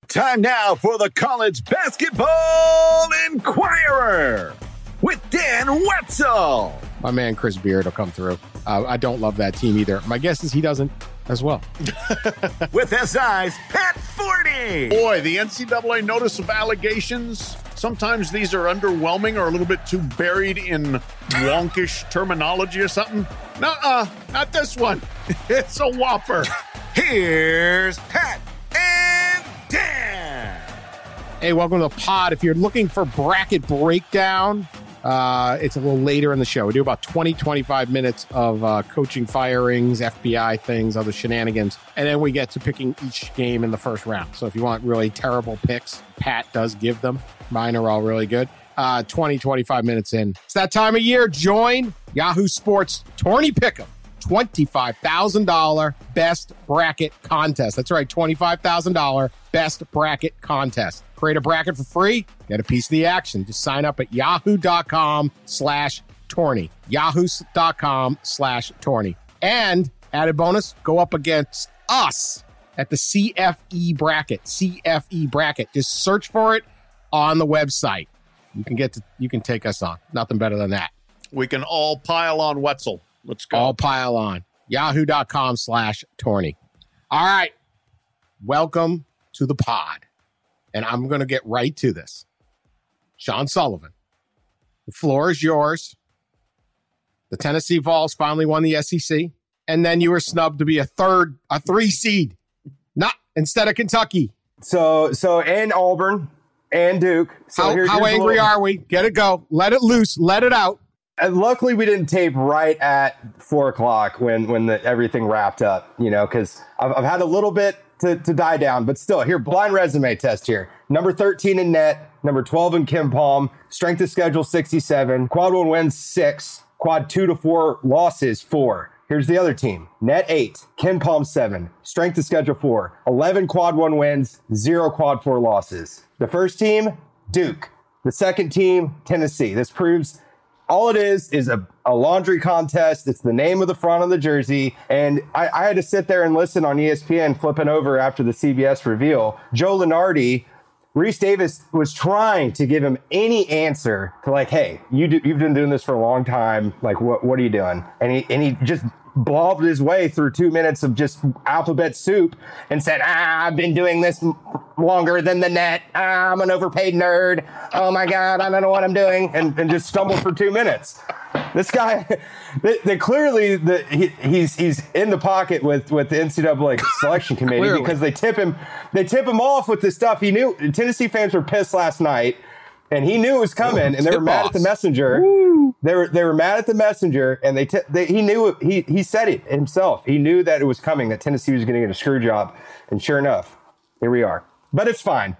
Time now for the College Basketball Inquirer with Dan Wetzel. My man Chris Beard will come through. I don't love that team either. My guess is he doesn't as well. With SI's Pat Forney. Boy, the NCAA notice of allegations. Sometimes these are underwhelming or a little bit too buried in wonkish terminology or something. Nuh-uh, not this one. It's a whopper. Here's Pat and Dan. Hey, welcome to the pod. If you're looking for bracket breakdown, it's a little later in the show. We do about 20-25 minutes of coaching firings, FBI things, other shenanigans, and then we get to picking each game in the first round. So if you want really terrible picks, Pat does give them. Mine are all really good. 20-25 minutes in. It's that time of year. Join Yahoo Sports Tourney Pick'em. $25,000 best bracket contest. That's right, $25,000 best bracket contest. Create a bracket for free, get a piece of the action. Just sign up at yahoo.com/tourney. Yahoo.com/tourney. And added bonus, go up against us at the CFE bracket. CFE bracket. Just search for it on the website. You can take us on. Nothing better than that. We can all pile on Wetzel. Let's go. All pile on. Yahoo.com/tourney. All right. Welcome to the pod. And I'm going to get right to this. Sean Sullivan, the floor is yours. The Tennessee Vols finally won the SEC. And then you were snubbed to be a 3 seed. Not instead of Kentucky. So and Auburn and Duke. So how angry are we? Get it go. Let it loose. Let it out. And luckily, we didn't tape right at 4:00 when everything wrapped up, because I've had a little bit to die down. But still, here, blind resume test here. Number 13 in net, number 12 in KenPom, strength of schedule 67, quad 1 wins 6, quad 2 to 4 losses 4. Here's the other team. Net 8, KenPom 7, strength of schedule 4, 11 quad 1 wins, 0 quad 4 losses. The first team, Duke. The second team, Tennessee. This proves all it is a laundry contest. It's the name of the front of the jersey. And I had to sit there and listen on ESPN, flipping over after the CBS reveal. Joe Lunardi, Reese Davis was trying to give him any answer to hey, you've been doing this for a long time. What are you doing? And he just blobbed his way through 2 minutes of just alphabet soup and said, I've been doing this longer than the net. I'm an overpaid nerd. Oh my God, I don't know what I'm doing. And just stumbled for 2 minutes. This guy, he's in the pocket with the NCAA selection committee because they tip him off with this stuff. He knew Tennessee fans were pissed last night. And he knew it was coming, and they were mad at the messenger. Woo. They were mad at the messenger, and he knew it. He said it himself. He knew that it was coming, that Tennessee was going to get a screw job, and sure enough, here we are. But it's fine.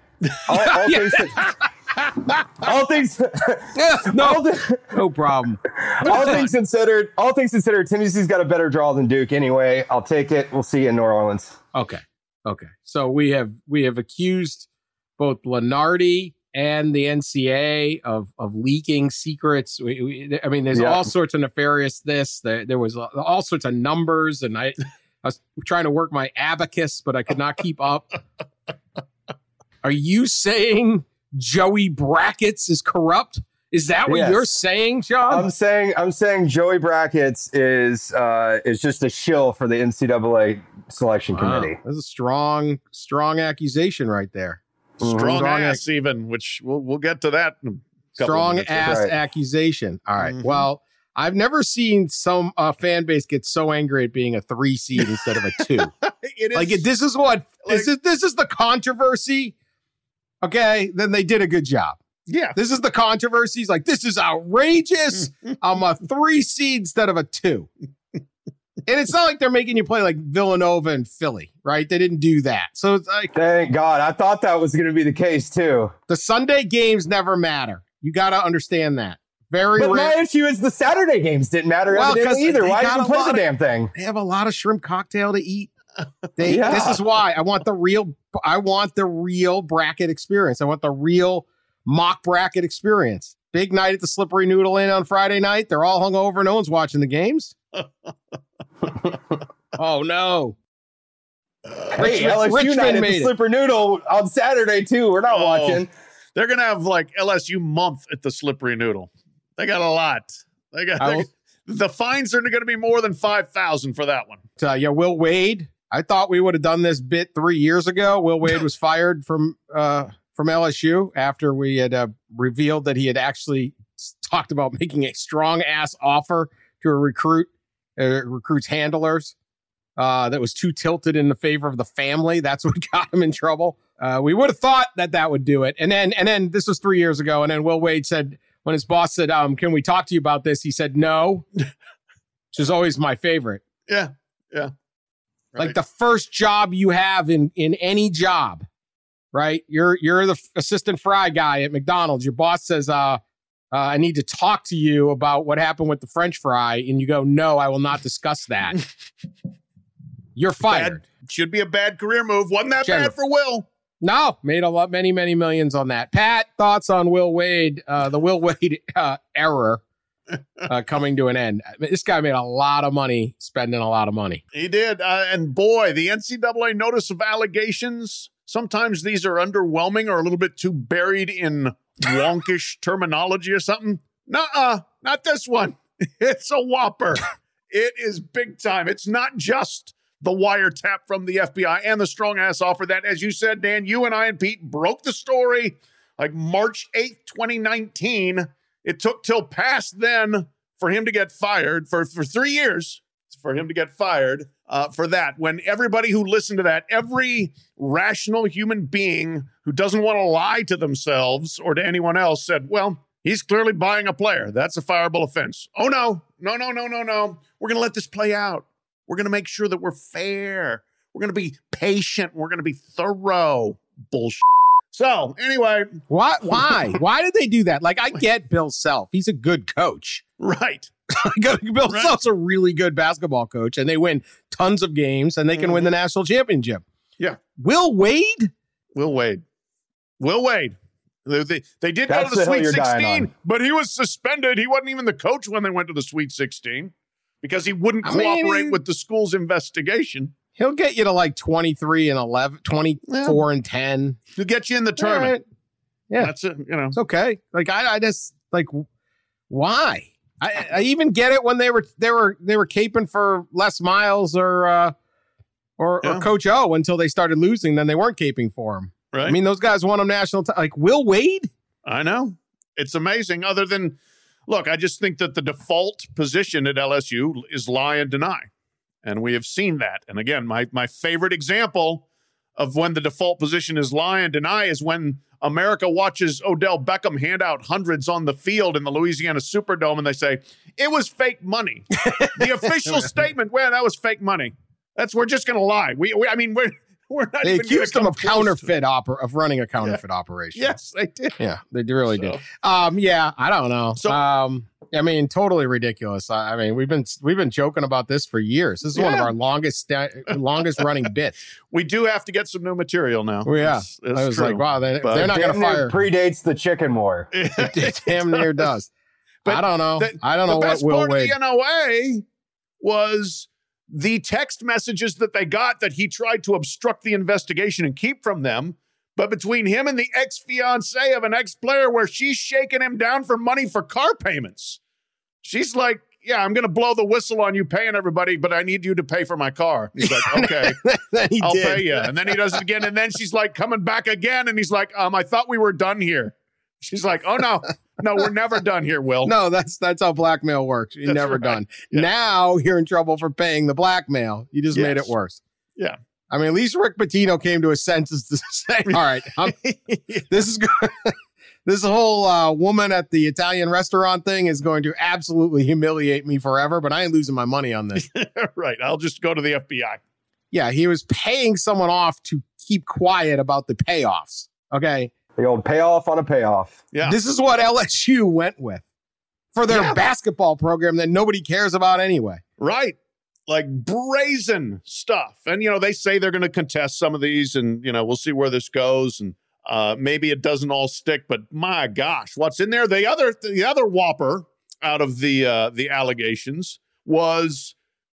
No problem. All things considered, Tennessee's got a better draw than Duke. Anyway, I'll take it. We'll see you in New Orleans. Okay. So we have accused both Lunardi and the NCAA of leaking secrets. There's all sorts of nefarious there was all sorts of numbers, and I was trying to work my abacus, but I could not keep up. Are you saying Joey Brackets is corrupt? Is that what you're saying, Sean? I'm saying Joey Brackets is just a shill for the NCAA selection committee. That's a strong accusation right there. Strong ass, even, which we'll get to that in a couple strong minutes. ass accusation. All right. Mm-hmm. Well, I've never seen some fan base get so angry at being a 3 seed instead of a 2. It is this is what this is the controversy. Okay, then they did a good job. Yeah, this is the controversy. He's like, this is outrageous. I'm a 3 seed instead of a 2. And it's not like they're making you play like Villanova and Philly, right? They didn't do that. So it's like, thank God. I thought that was going to be the case too. The Sunday games never matter. You got to understand that. But my issue is the Saturday games didn't matter evidently either. Why even play the damn thing? They have a lot of shrimp cocktail to eat. This is why I want the real bracket experience. I want the real mock bracket experience. Big night at the Slippery Noodle Inn on Friday night. They're all hungover. No one's watching the games. Oh, no. Hey, LSU night at the Slipper Noodle on Saturday, too. We're not watching. They're going to have like LSU month at the Slippery Noodle. They got a lot. The fines are going to be more than $5,000 for that one. Yeah, Will Wade. I thought we would have done this bit 3 years ago. Will Wade was fired from LSU after we had revealed that he had actually talked about making a strong ass offer to a recruit's handlers that was too tilted in the favor of the family. That's what got him in trouble. We would have thought that would do it. And then this was 3 years ago. And then Will Wade said, when his boss said, can we talk to you about this? He said, no, which is always my favorite. Yeah. Yeah. Right. Like the first job you have in any job, right? You're the assistant fry guy at McDonald's. Your boss says, I need to talk to you about what happened with the French fry. And you go, no, I will not discuss that. You're fired. Should be a bad career move. Wasn't that bad for Will? No, made many millions on that. Pat, thoughts on Will Wade, the Will Wade error coming to an end? This guy made a lot of money, spending a lot of money. He did. And boy, the NCAA notice of allegations, sometimes these are underwhelming or a little bit too buried in wonkish terminology or something. Nuh-uh, not this one. It's a whopper. It is big time. It's not just the wiretap from the FBI and the strong ass offer that, as you said, Dan, you and I and Pete broke the story like March 8th, 2019. It took till past then for him to get fired for 3 years for him to get fired for that. When everybody who listened to that, every rational human being who doesn't want to lie to themselves or to anyone else said, well, he's clearly buying a player. That's a fireable offense. Oh, no. We're going to let this play out. We're going to make sure that we're fair. We're going to be patient. We're going to be thorough. Bullshit. So, anyway. Why? Why did they do that? Like, I get Bill Self. He's a good coach. Right. Bill Self's a really good basketball coach, and they win tons of games, and they can win the national championship. Yeah. Will Wade. They did go to the Sweet 16, but he was suspended. He wasn't even the coach when they went to the Sweet 16. Because he wouldn't cooperate with the school's investigation. He'll get you to like 23 and 11, 24 and 10. He'll get you in the tournament. Yeah. That's it. You know, it's okay. Like, I just like, why? I even get it when they were caping for Les Miles or Coach O until they started losing. Then they weren't caping for him. Right. I mean, those guys won them national. Like Will Wade. I know. It's amazing. Other than, look, I just think that the default position at LSU is lie and deny. And we have seen that. And again, my favorite example of when the default position is lie and deny is when America watches Odell Beckham hand out hundreds on the field in the Louisiana Superdome, and they say, it was fake money. The official statement, well, that was fake money. We're just going to lie. We're not they even accused him of of running a counterfeit operation. Yes, they did. Yeah, they really did. Yeah, I don't know. So, I mean, totally ridiculous. I mean, we've been joking about this for years. This is one of our longest running bits. We do have to get some new material now. Well, yeah, I was true. Like, wow, they're not going to fire. Predates the chicken war. It damn near does. But I don't know. I don't know what Will Wade. The best part of the NOA was the text messages that they got that he tried to obstruct the investigation and keep from them. But between him and the ex-fiance of an ex-player where she's shaking him down for money for car payments. She's like, yeah, I'm going to blow the whistle on you paying everybody, but I need you to pay for my car. He's like, okay, I'll pay you. And then he does it again. And then she's like coming back again. And he's like, I thought we were done here. She's like, oh, no, we're never done here, Will. No, that's how blackmail works. You're never done. Yeah. Now you're in trouble for paying the blackmail. You just made it worse. Yeah. I mean, at least Rick Pitino came to his senses to say, all right, this is good. This whole woman at the Italian restaurant thing is going to absolutely humiliate me forever, but I ain't losing my money on this. Right. I'll just go to the FBI. Yeah, he was paying someone off to keep quiet about the payoffs. Okay. The old payoff on a payoff. Yeah. This is what LSU went with for their basketball program that nobody cares about anyway. Right. Like brazen stuff. And, they say they're going to contest some of these and, we'll see where this goes. And maybe it doesn't all stick, but my gosh, what's in there? The other whopper out of the allegations was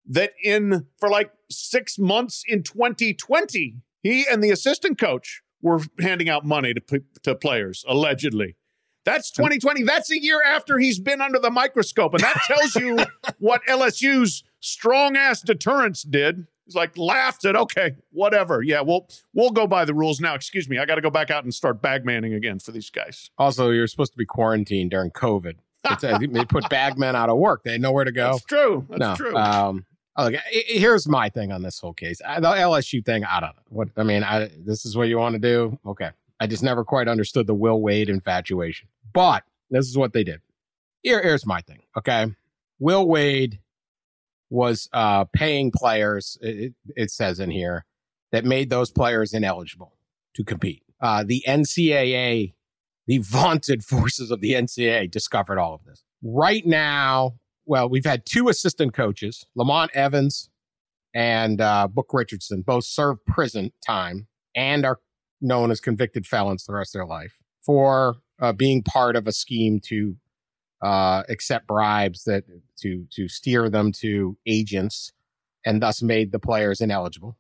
that for like 6 months in 2020, he and the assistant coach were handing out money to players, allegedly. That's 2020. That's a year after he's been under the microscope. And that tells you what LSU's strong-ass deterrence did. He's like, laughed at, okay, whatever. Yeah, we'll go by the rules now. Excuse me, I got to go back out and start bagmanning again for these guys. Also, you're supposed to be quarantined during COVID. They put bagmen out of work. They had nowhere to go. That's true. That's true. Okay, here's my thing on this whole case. The LSU thing, I don't know. This is what you want to do? Okay. I just never quite understood the Will Wade infatuation. But this is what they did. Here's my thing, okay? Will Wade was paying players, it says in here, that made those players ineligible to compete. The NCAA, the vaunted forces of the NCAA discovered all of this. Right now, well, we've had 2 assistant coaches, Lamont Evans and Book Richardson, both served prison time and are known as convicted felons the rest of their life for being part of a scheme to accept bribes to steer them to agents and thus made the players ineligible.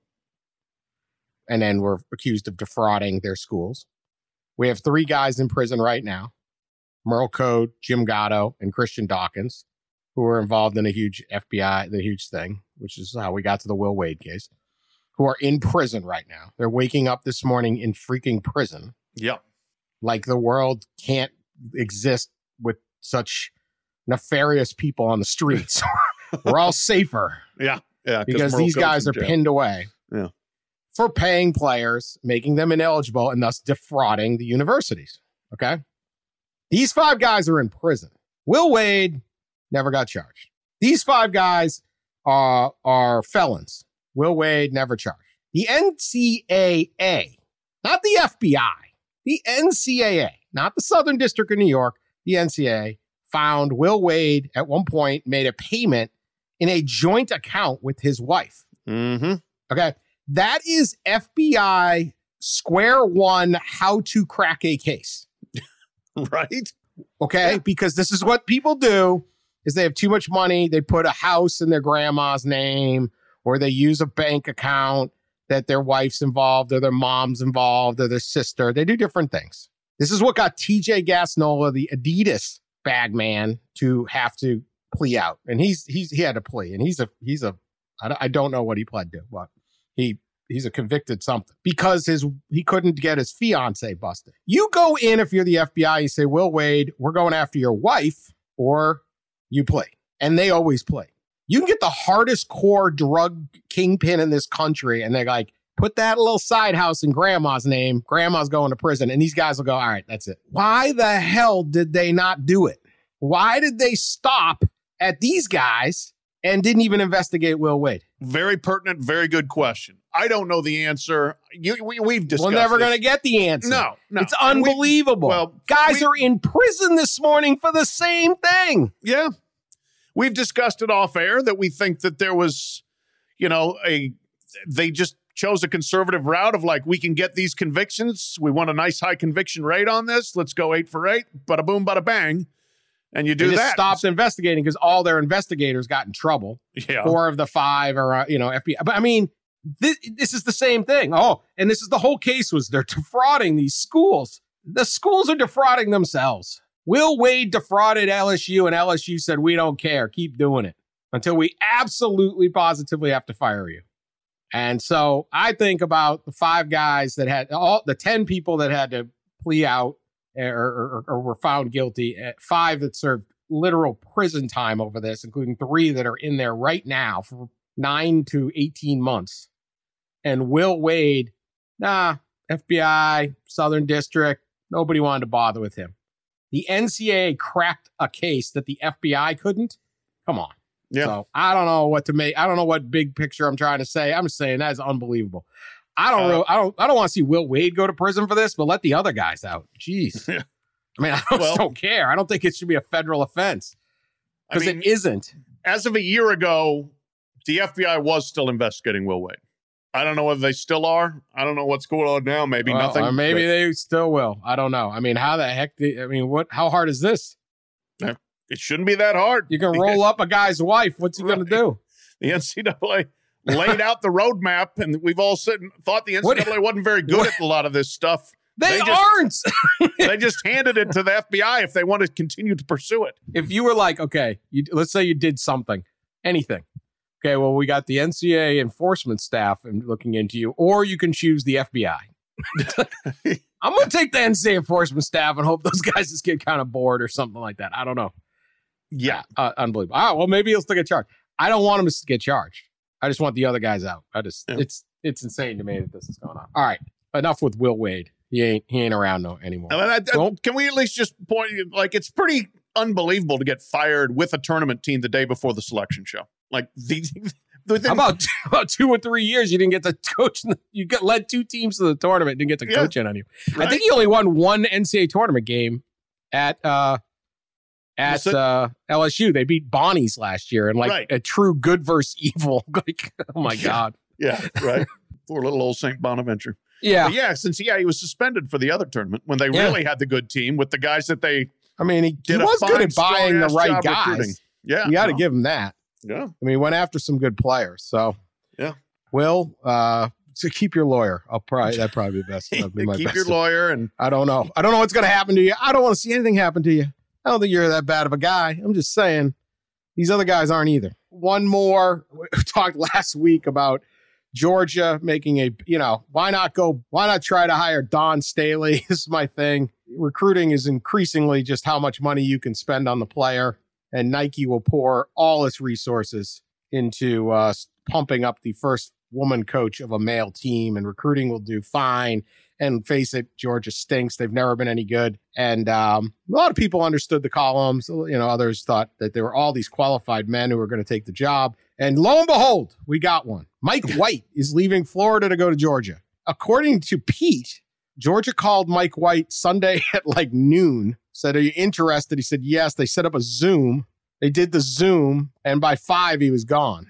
And then were accused of defrauding their schools. We have 3 guys in prison right now, Merle Code, Jim Gatto, and Christian Dawkins, who were involved in the huge thing, which is how we got to the Will Wade case, who are in prison right now. They're waking up this morning in freaking prison. Yep. Like the world can't exist with such nefarious people on the streets. We're all safer. Yeah. Because these guys are pinned away. Yeah. For paying players, making them ineligible, and thus defrauding the universities. Okay? These 5 guys are in prison. Will Wade never got charged. These 5 guys are felons. Will Wade never charged. The NCAA, not the FBI, the NCAA, not the Southern District of New York, the NCAA, found Will Wade at one point made a payment in a joint account with his wife. Mm-hmm. Okay? That is FBI square one, how to crack a case. Right? Okay? Yeah. Because this is what people do, is they have too much money. They put a house in their grandma's name, or they use a bank account that their wife's involved, or their mom's involved, or their sister. They do different things. This is what got TJ Gasnola, the Adidas bagman, to have to plea out. And he had to plea. And I don't know what he pled to, but he's a convicted something because he couldn't get his fiance busted. You go in, if you're the FBI, you say, Will Wade, we're going after your wife, or you play. And they always play. You can get the hardest core drug kingpin in this country, and they're like, put that little side house in grandma's name. Grandma's going to prison. And these guys will go, all right, that's it. Why the hell did they not do it? Why did they stop at these guys and didn't even investigate Will Wade? Very pertinent, very good question. I don't know the answer. We've discussed We're never going to get the answer. No. It's unbelievable. Guys are in prison this morning for the same thing. Yeah. We've discussed it off air that we think that there was, they just chose a conservative route of like, we can get these convictions. We want a nice high conviction rate on this. Let's go 8 for 8. Bada boom, bada bang. And you do that. Stops investigating because all their investigators got in trouble. Yeah. 4 of the 5 are, FBI. But I mean, this is the same thing. Oh, and this is the whole case was they're defrauding these schools. The schools are defrauding themselves. Will Wade defrauded LSU, and LSU said, we don't care. Keep doing it until we absolutely positively have to fire you. And so I think about the 5 guys that had the 10 people that had to plea out or were found guilty, 5 that served literal prison time over this, including 3 that are in there right now for 9 to 18 months. And Will Wade, FBI, Southern District, nobody wanted to bother with him. The NCAA cracked a case that the FBI couldn't. Come on. Yeah. So I don't know what to make. I don't know what big picture I'm trying to say. I'm just saying that is unbelievable. I don't want to see Will Wade go to prison for this, but let the other guys out. Jeez. Yeah. I mean, I just don't care. I don't think it should be a federal offense because it isn't. As of a year ago, the FBI was still investigating Will Wade. I don't know whether they still are. I don't know what's going on now. Maybe nothing. Or maybe they still will. I don't know. I mean, how the heck? How hard is this? It shouldn't be that hard. You can roll up a guy's wife. What's he going to do? The NCAA laid out the roadmap, and we've all thought the NCAA wasn't very good at a lot of this stuff. They aren't. They just handed it to the FBI if they want to continue to pursue it. If you were like, okay, let's say you did something, anything. Okay, well, we got the NCAA enforcement staff looking into you, or you can choose the FBI. I'm going to take the NCAA enforcement staff and hope those guys just get kind of bored or something like that. I don't know. Yeah. Unbelievable. Well, maybe he'll still get charged. I don't want him to get charged. I just want the other guys out. It's insane to me that this is going on. All right. Enough with Will Wade. He ain't around anymore. Can we at least just point, like, it's pretty unbelievable to get fired with a tournament team the day before the selection show. Like, how about 2 or 3 years you didn't get to coach? You led 2 teams to the tournament, didn't get to coach in on you. Right? I think he only won 1 NCAA tournament game at LSU. They beat Bonnie's last year, and a true good versus evil. Like, oh my God. Yeah, right. Poor little old St. Bonaventure. Yeah. But since he was suspended for the other tournament when they really had the good team with the guys that they. I mean, he was good at buying the right guys. Recruiting. Yeah. You got to give him that. Yeah. I mean, he went after some good players. So, yeah. Will, so keep your lawyer. That'd probably be best. Keep your lawyer. And I don't know what's going to happen to you. I don't want to see anything happen to you. I don't think you're that bad of a guy. I'm just saying these other guys aren't either. One more. We talked last week about Georgia making why not try to hire Don Staley? This is my thing. Recruiting is increasingly just how much money you can spend on the player, and Nike will pour all its resources into pumping up the first woman coach of a male team, and recruiting will do fine. And face it, Georgia stinks. They've never been any good. And a lot of people understood the columns. Others thought that there were all these qualified men who were going to take the job. And lo and behold, we got one. Mike White is leaving Florida to go to Georgia. According to Pete, Georgia called Mike White Sunday at like noon, said, "Are you interested?" He said, yes. They set up a Zoom. They did the Zoom, and by 5, he was gone.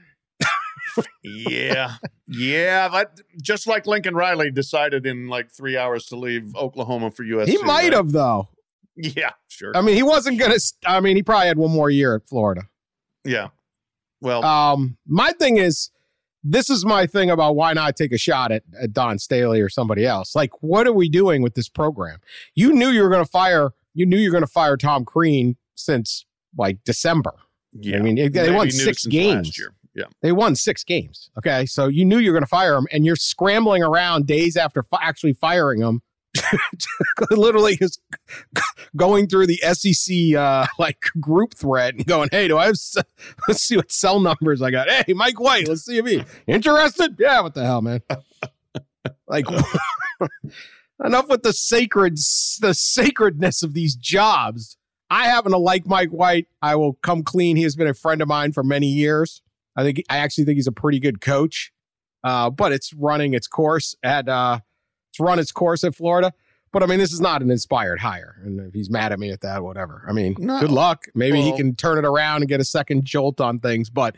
Yeah. That, just like Lincoln Riley decided in like 3 hours to leave Oklahoma for USC. He might have, though. Yeah, sure. I mean, he wasn't going to. He probably had one more year at Florida. Yeah. Well, my thing is, this is my thing about why not take a shot at Don Staley or somebody else. Like, what are we doing with this program? You knew you were going to fire Tom Crean since like December. Yeah. I mean, they won 6 games. Last year. Yeah. They won 6 games. Okay. So you knew you were going to fire him, and you're scrambling around days after actually firing him. Literally just going through the SEC group thread and going, hey, let's see what cell numbers I got. Hey, Mike White, let's see if he interested. Yeah, what the hell, man? Like, enough with the sacredness of these jobs. I happen to like Mike White. I will come clean. He has been a friend of mine for many years. I actually think he's a pretty good coach, but it's running its course at Florida. But I mean, this is not an inspired hire. And if he's mad at me at that, whatever. I mean, Good luck. Maybe he can turn it around and get a second jolt on things. But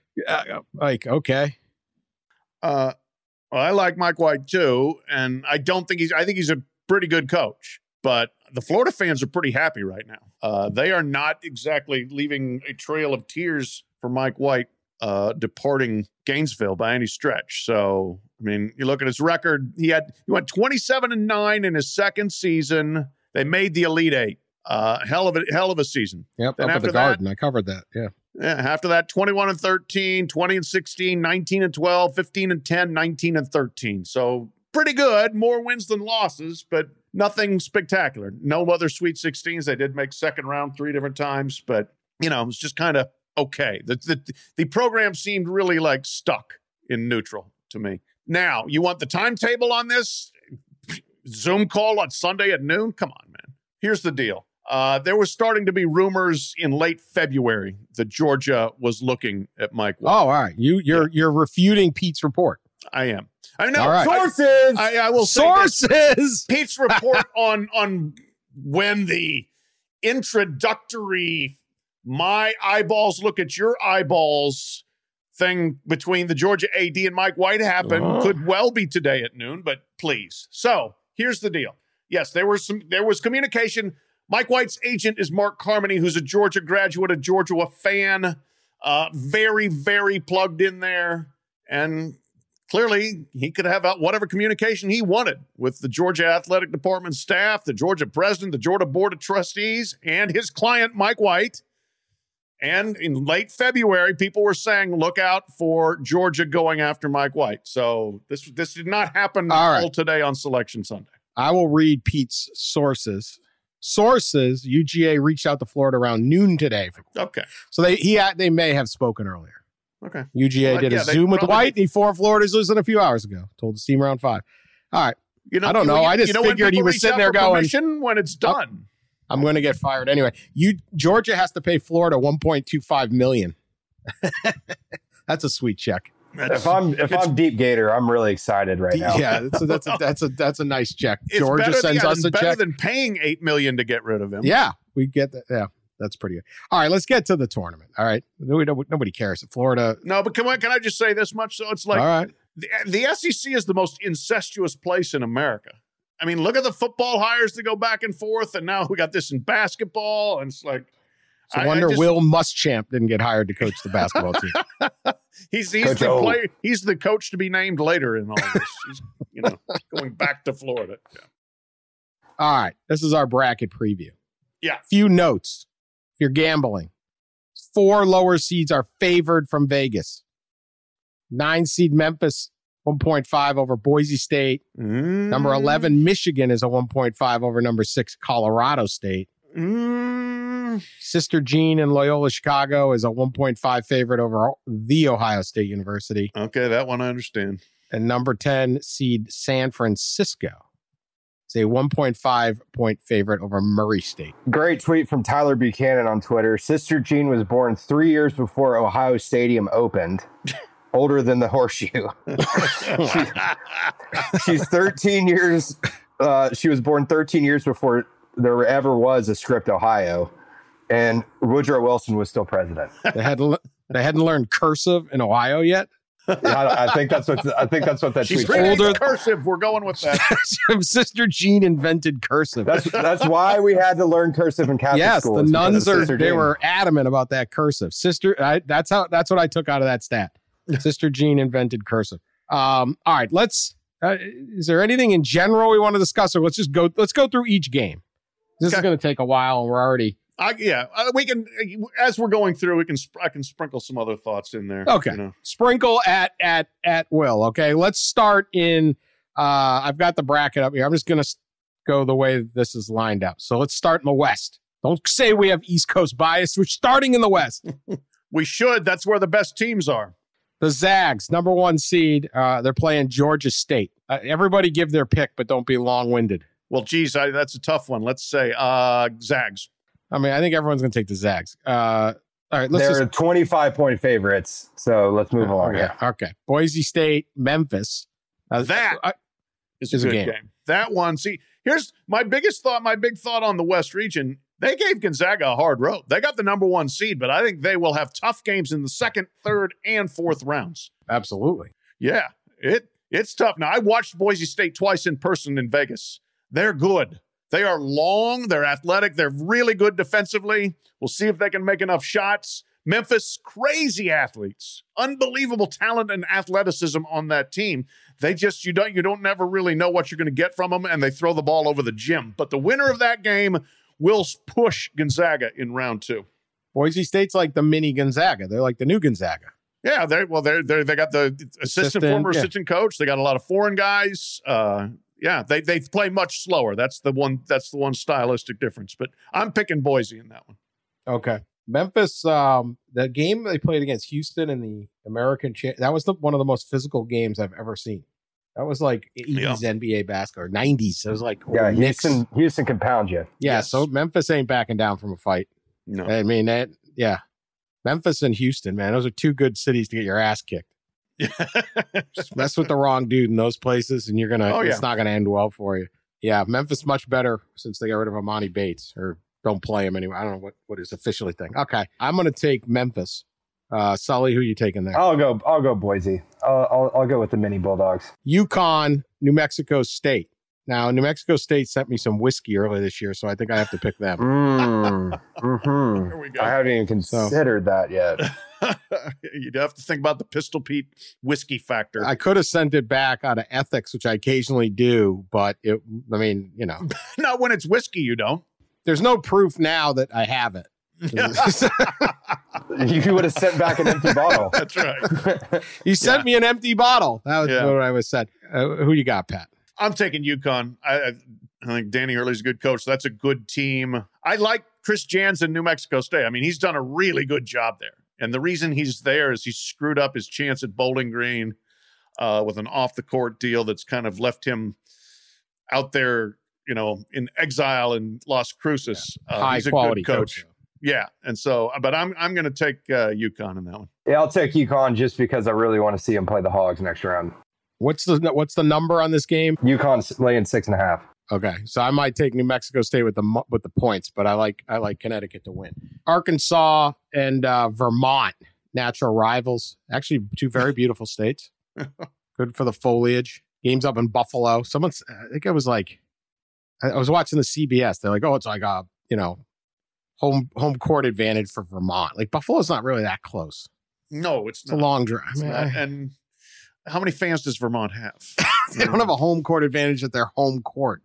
okay. Well, I like Mike White too, and I think he's a pretty good coach. But the Florida fans are pretty happy right now. They are not exactly leaving a trail of tears for Mike White departing Gainesville by any stretch. So, I mean, you look at his record. He went 27-9 in his second season. They made the Elite Eight. Hell of a season. Yep. Then up at the Garden. I covered that. Yeah. Yeah. After that, 21-13, 20-16, 19-12, 15-10, 19-13. So pretty good. More wins than losses, but nothing spectacular. No other Sweet 16s. They did make second round 3 different times, but it was just kind of okay. The program seemed really like stuck in neutral to me. Now, you want the timetable on this? Zoom call on Sunday at noon? Come on, man. Here's the deal. There was starting to be rumors in late February that Georgia was looking at Mike White. Oh, all right. You're refuting Pete's report. I am. I know. Right. Sources. I will say sources. Pete's report on when the introductory my eyeballs look at your eyeballs thing between the Georgia AD and Mike White happened could well be today at noon, but please. So here's the deal. Yes, there was communication. Mike White's agent is Mark Carmody, who's a Georgia graduate, a Georgia fan. Very, very plugged in there. And clearly he could have whatever communication he wanted with the Georgia Athletic Department staff, the Georgia president, the Georgia Board of Trustees, and his client, Mike White. And in late February, people were saying, look out for Georgia going after Mike White. So this did not happen all today on Selection Sunday. I will read Pete's sources. Sources, UGA reached out to Florida around noon today. Okay. So they may have spoken earlier. Okay. UGA did a Zoom with White. He informed Florida's losing a few hours ago. Told the team around 5. All right. I don't know. I just figured he was sitting there going, when it's done. I'm going to get fired anyway. Georgia has to pay Florida $1.25 million. That's a sweet check. If I'm Deep Gator, I'm really excited right now. Yeah, that's a nice check. Georgia sends us a check. Better than paying $8 million to get rid of him. Yeah, we get that. Yeah, that's pretty good. All right, let's get to the tournament. All right, nobody cares. Florida. No, but can I just say this much? So it's like, all right, the SEC is the most incestuous place in America. I mean, look at the football hires that go back and forth, and now we got this in basketball, and it's like, it's a wonder Will Muschamp didn't get hired to coach the basketball team. He's the coach to be named later in all this. He's, going back to Florida. Yeah. All right, this is our bracket preview. Yeah. Few notes. If you're gambling, 4 lower seeds are favored from Vegas. 9 seed Memphis, 1.5 over Boise State. Number 11, Michigan is a 1.5 over number 6, Colorado State. Sister Jean in Loyola Chicago is a 1.5 favorite over the Ohio State University. Okay, that one I understand. And number 10 seed San Francisco is a 1.5 point favorite over Murray State. Great tweet from Tyler Buchanan on Twitter. Sister Jean was born 3 years before Ohio Stadium opened. Older than the horseshoe. She's 13 years. She was born 13 years before there ever was a Script, Ohio, and Woodrow Wilson was still president. They hadn't learned cursive in Ohio yet. I think that's what that. She's older cursive. We're going with that. Sister Jean invented cursive. That's why we had to learn cursive in Catholic school. Yes, the nuns were adamant about that cursive. That's what I took out of that stat. Sister Jean invented cursive. All right, let's. Is there anything in general we want to discuss, or let's go through each game? This is going to take a while, and we're already. We can, as we're going through, I can sprinkle some other thoughts in there. Okay, sprinkle at will. Okay, let's start in. I've got the bracket up here. I'm just going to go the way this is lined up. So let's start in the West. Don't say we have East Coast bias. We're starting in the West. We should. That's where the best teams are. The Zags, number 1 seed, they're playing Georgia State. Everybody give their pick, but don't be long-winded. Well, geez, that's a tough one. Let's say Zags. I mean, I think everyone's going to take the Zags. All right, they're 25-point favorites, so let's move along. Okay. Boise State, Memphis. That is a good game. That one, see, here's my big thought on the West region. They gave Gonzaga a hard road. They got the number 1 seed, but I think they will have tough games in the 2nd, 3rd, and 4th rounds. Absolutely. Yeah, it's tough. Now, I watched Boise State twice in person in Vegas. They're good. They are long. They're athletic. They're really good defensively. We'll see if they can make enough shots. Memphis, crazy athletes, unbelievable talent and athleticism on that team. You don't never really know what you're going to get from them, and they throw the ball over the gym. But the winner of that game will push Gonzaga in round 2. Boise State's like the mini Gonzaga. They're like the new Gonzaga. Yeah, they got the former assistant coach. They got a lot of foreign guys. They play much slower. That's the one stylistic difference. But I'm picking Boise in that one. Okay. Memphis, the game they played against Houston in the American that was one of the most physical games I've ever seen. That was like 80s NBA basketball, or 90s. It was like Houston can pound you. Yeah, yes. So Memphis ain't backing down from a fight. No. I mean, Memphis and Houston, man, those are 2 good cities to get your ass kicked. Just mess with the wrong dude in those places, and it's not gonna end well for you. Yeah, Memphis much better since they got rid of Amani Bates, or don't play him anyway. I don't know what is officially thing. Okay, I'm gonna take Memphis. Sully, who you taking there? I'll go Boise. I'll go with the mini Bulldogs. UConn, New Mexico State. Now, New Mexico State sent me some whiskey earlier this year, so I think I have to pick them. There we go. I haven't even considered that yet. You'd have to think about the Pistol Pete whiskey factor. I could have sent it back out of ethics, which I occasionally do, but Not when it's whiskey, you don't. There's no proof now that I have it. You would have sent back an empty bottle. That's right. You sent me an empty bottle. That was what I was said. Who you got, Pat? I'm taking UConn. I think Danny Hurley's a good coach. So that's a good team. I like Chris Jansen, New Mexico State. I mean, he's done a really good job there. And the reason he's there is he screwed up his chance at Bowling Green with an off-the-court deal that's kind of left him out there, in exile in Las Cruces. He's a High-quality good coach. Yeah, and so, but I'm going to take UConn in that one. Yeah, I'll take UConn just because I really want to see him play the Hogs next round. What's the number on this game? UConn's laying 6.5. Okay, so I might take New Mexico State with the points, but I like Connecticut to win. Arkansas and Vermont, natural rivals. Actually, two very beautiful states. Good for the foliage. Games up in Buffalo. I think it was like, I was watching the CBS. They're like, oh, it's like a home court advantage for Vermont. Like Buffalo's not really that close. No, it's not. A long drive. And how many fans does Vermont have? They don't have a home court advantage at their home court.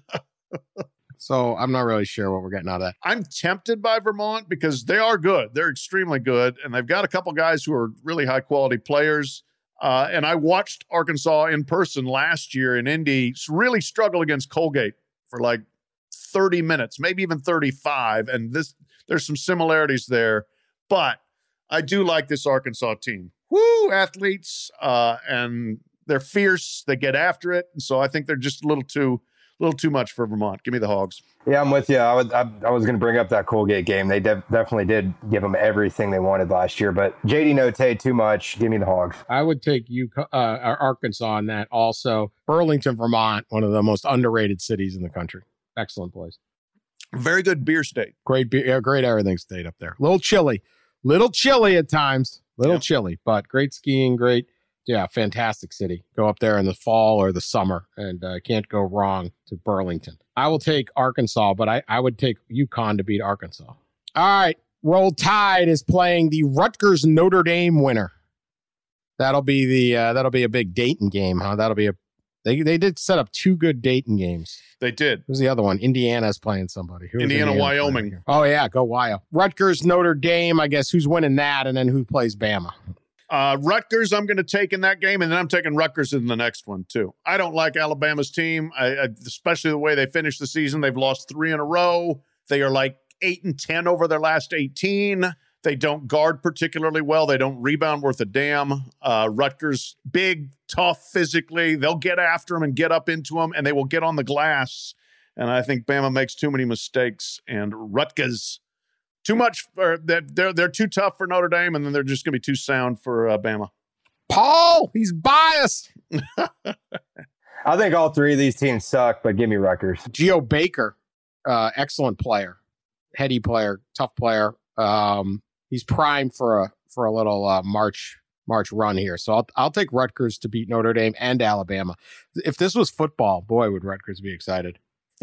So I'm not really sure what we're getting out of that. I'm tempted by Vermont because they are good. They're extremely good. And they've got a couple guys who are really high quality players. And I watched Arkansas in person last year in Indy really struggle against Colgate for like 30 minutes, maybe even 35. And there's some similarities there. But I do like this Arkansas team. Woo, athletes. And they're fierce. They get after it. And so I think they're just a little too much for Vermont. Give me the Hogs. Yeah, I'm with you. I was going to bring up that Colgate game. They definitely did give them everything they wanted last year, but JD Notae too much. Give me the Hogs. I would take Arkansas on that also. Burlington, Vermont, one of the most underrated cities in the country. Excellent place. Very good beer state. Great beer, great everything state up there. Little chilly at times. Chilly, but great skiing, great. Yeah, fantastic city. Go up there in the fall or the summer, and can't go wrong to Burlington. I will take Arkansas, but I would take UConn to beat Arkansas. All right, Roll Tide is playing the Rutgers Notre Dame winner. That'll be a big Dayton game, huh? They did set up two good Dayton games. They did. Who's the other one? Indiana's playing somebody. Indiana, Wyoming. Oh yeah, go Wyo. Rutgers Notre Dame. I guess who's winning that, and then who plays Bama? Rutgers, I'm going to take in that game, and then I'm taking Rutgers in the next one, too. I don't like Alabama's team, especially the way they finished the season. They've lost 3 in a row. They are like 8-10 over their last 18. They don't guard particularly well. They don't rebound worth a damn. Rutgers, big, tough physically. They'll get after them and get up into them, and they will get on the glass. And I think Bama makes too many mistakes, and Rutgers too much. They're too tough for Notre Dame, and then they're just going to be too sound for Bama. Paul, he's biased. I think all three of these teams suck, but give me Rutgers. Geo Baker, excellent player, heady player, tough player. He's primed for a little March run here. So I'll take Rutgers to beat Notre Dame and Alabama. If this was football, boy, would Rutgers be excited.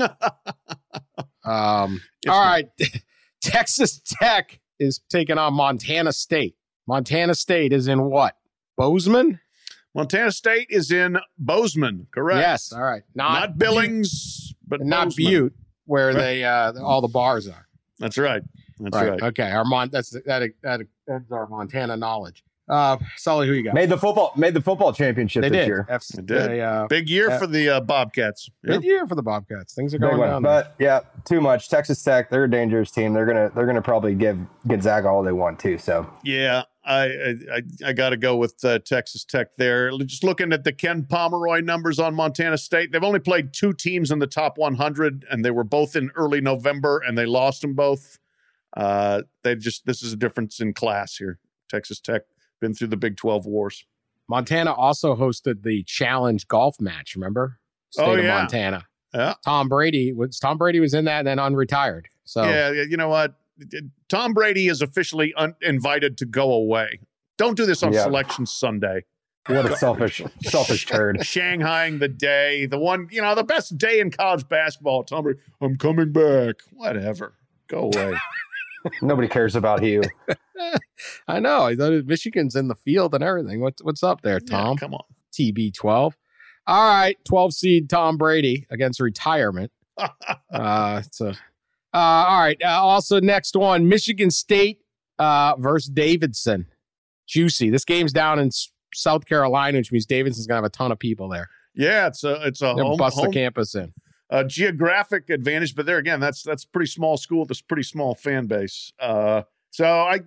All right. Texas Tech is taking on Montana State. Montana State is in what? Bozeman? Montana State is in Bozeman, correct? Yes, all right. Not Billings, but not Bozeman. Butte, where they all the bars are. That's right. That's right. Okay, that's our Montana knowledge. Sully, who you got? Made the football championship this year. They did. Big year for the Bobcats. Big year for the Bobcats. Things are going down. But yeah, too much. Texas Tech, they're a dangerous team. They're gonna probably give Gonzaga all they want too. So yeah, I got to go with Texas Tech there. Just looking at the Ken Pomeroy numbers on Montana State, they've only played 2 teams in the top 100, and they were both in early November, and they lost them both. This is a difference in class here. Texas Tech been through the Big 12 wars. Montana also hosted the Challenge golf match. Remember? State of Montana. Yeah. Tom Brady was in that and then unretired. So yeah, you know what? Tom Brady is officially invited to go away. Don't do this on Selection Sunday. What a selfish turd. Shanghaiing the day, the one, the best day in college basketball. Tom Brady, I'm coming back. Whatever. Go away. Nobody cares about you. I know. I thought Michigan's in the field and everything. What's up there, Tom? Yeah, come on. TB12. All right. 12 seed Tom Brady against retirement. All right. Also, next one, Michigan State versus Davidson. Juicy. This game's down in South Carolina, which means Davidson's gonna have a ton of people there. Yeah, it's a bust the campus in. Geographic advantage, but there again, that's pretty small school. That's pretty small fan base. So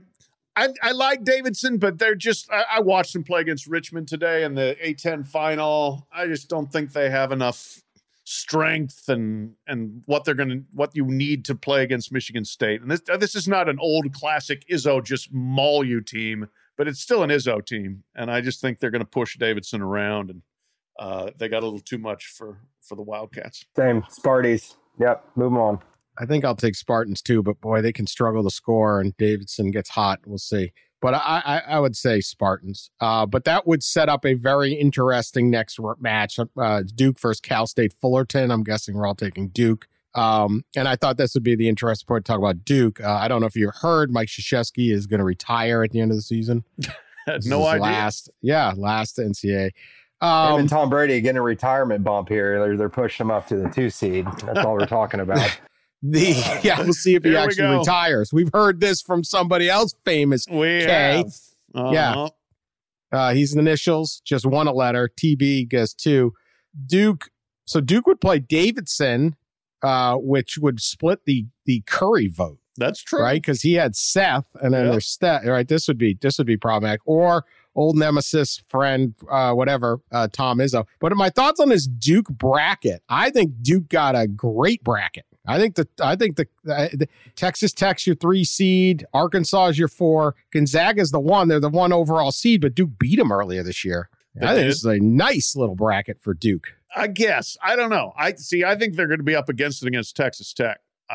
I like Davidson, but they're just. I watched them play against Richmond today in the A10 final. I just don't think they have enough strength and what you need to play against Michigan State. And this is not an old classic Izzo just maul you team, but it's still an Izzo team. And I just think they're going to push Davidson around, and they got a little too much for the Wildcats. Same. Sparties. Yep. Move on. I think I'll take Spartans too, but boy, they can struggle to score, and Davidson gets hot. We'll see. But I would say Spartans. But that would set up a very interesting next match. Duke versus Cal State Fullerton. I'm guessing we're all taking Duke. And I thought this would be the interesting point to talk about Duke. I don't know if you heard, Mike Krzyzewski is going to retire at the end of the season. No idea. Last NCAA. Him and Tom Brady getting a retirement bump here. They're pushing him up to the 2 seed. That's all we're talking about. We'll see if he actually retires. We've heard this from somebody else famous. K. Yeah. His initials, just one a letter. TB gets 2. Duke. So Duke would play Davidson, which would split the Curry vote. That's true. Right? Because he had Seth and then there's Steph. Right. This would be problematic. Or old nemesis friend, Tom Izzo. But my thoughts on this Duke bracket, I think Duke got a great bracket. I think the Texas Tech's your 3 seed, Arkansas is your 4, Gonzaga is the 1. They're the 1 overall seed, but Duke beat them earlier this year. I think this is a nice little bracket for Duke. I guess. I don't know. I think they're going to be up against Texas Tech.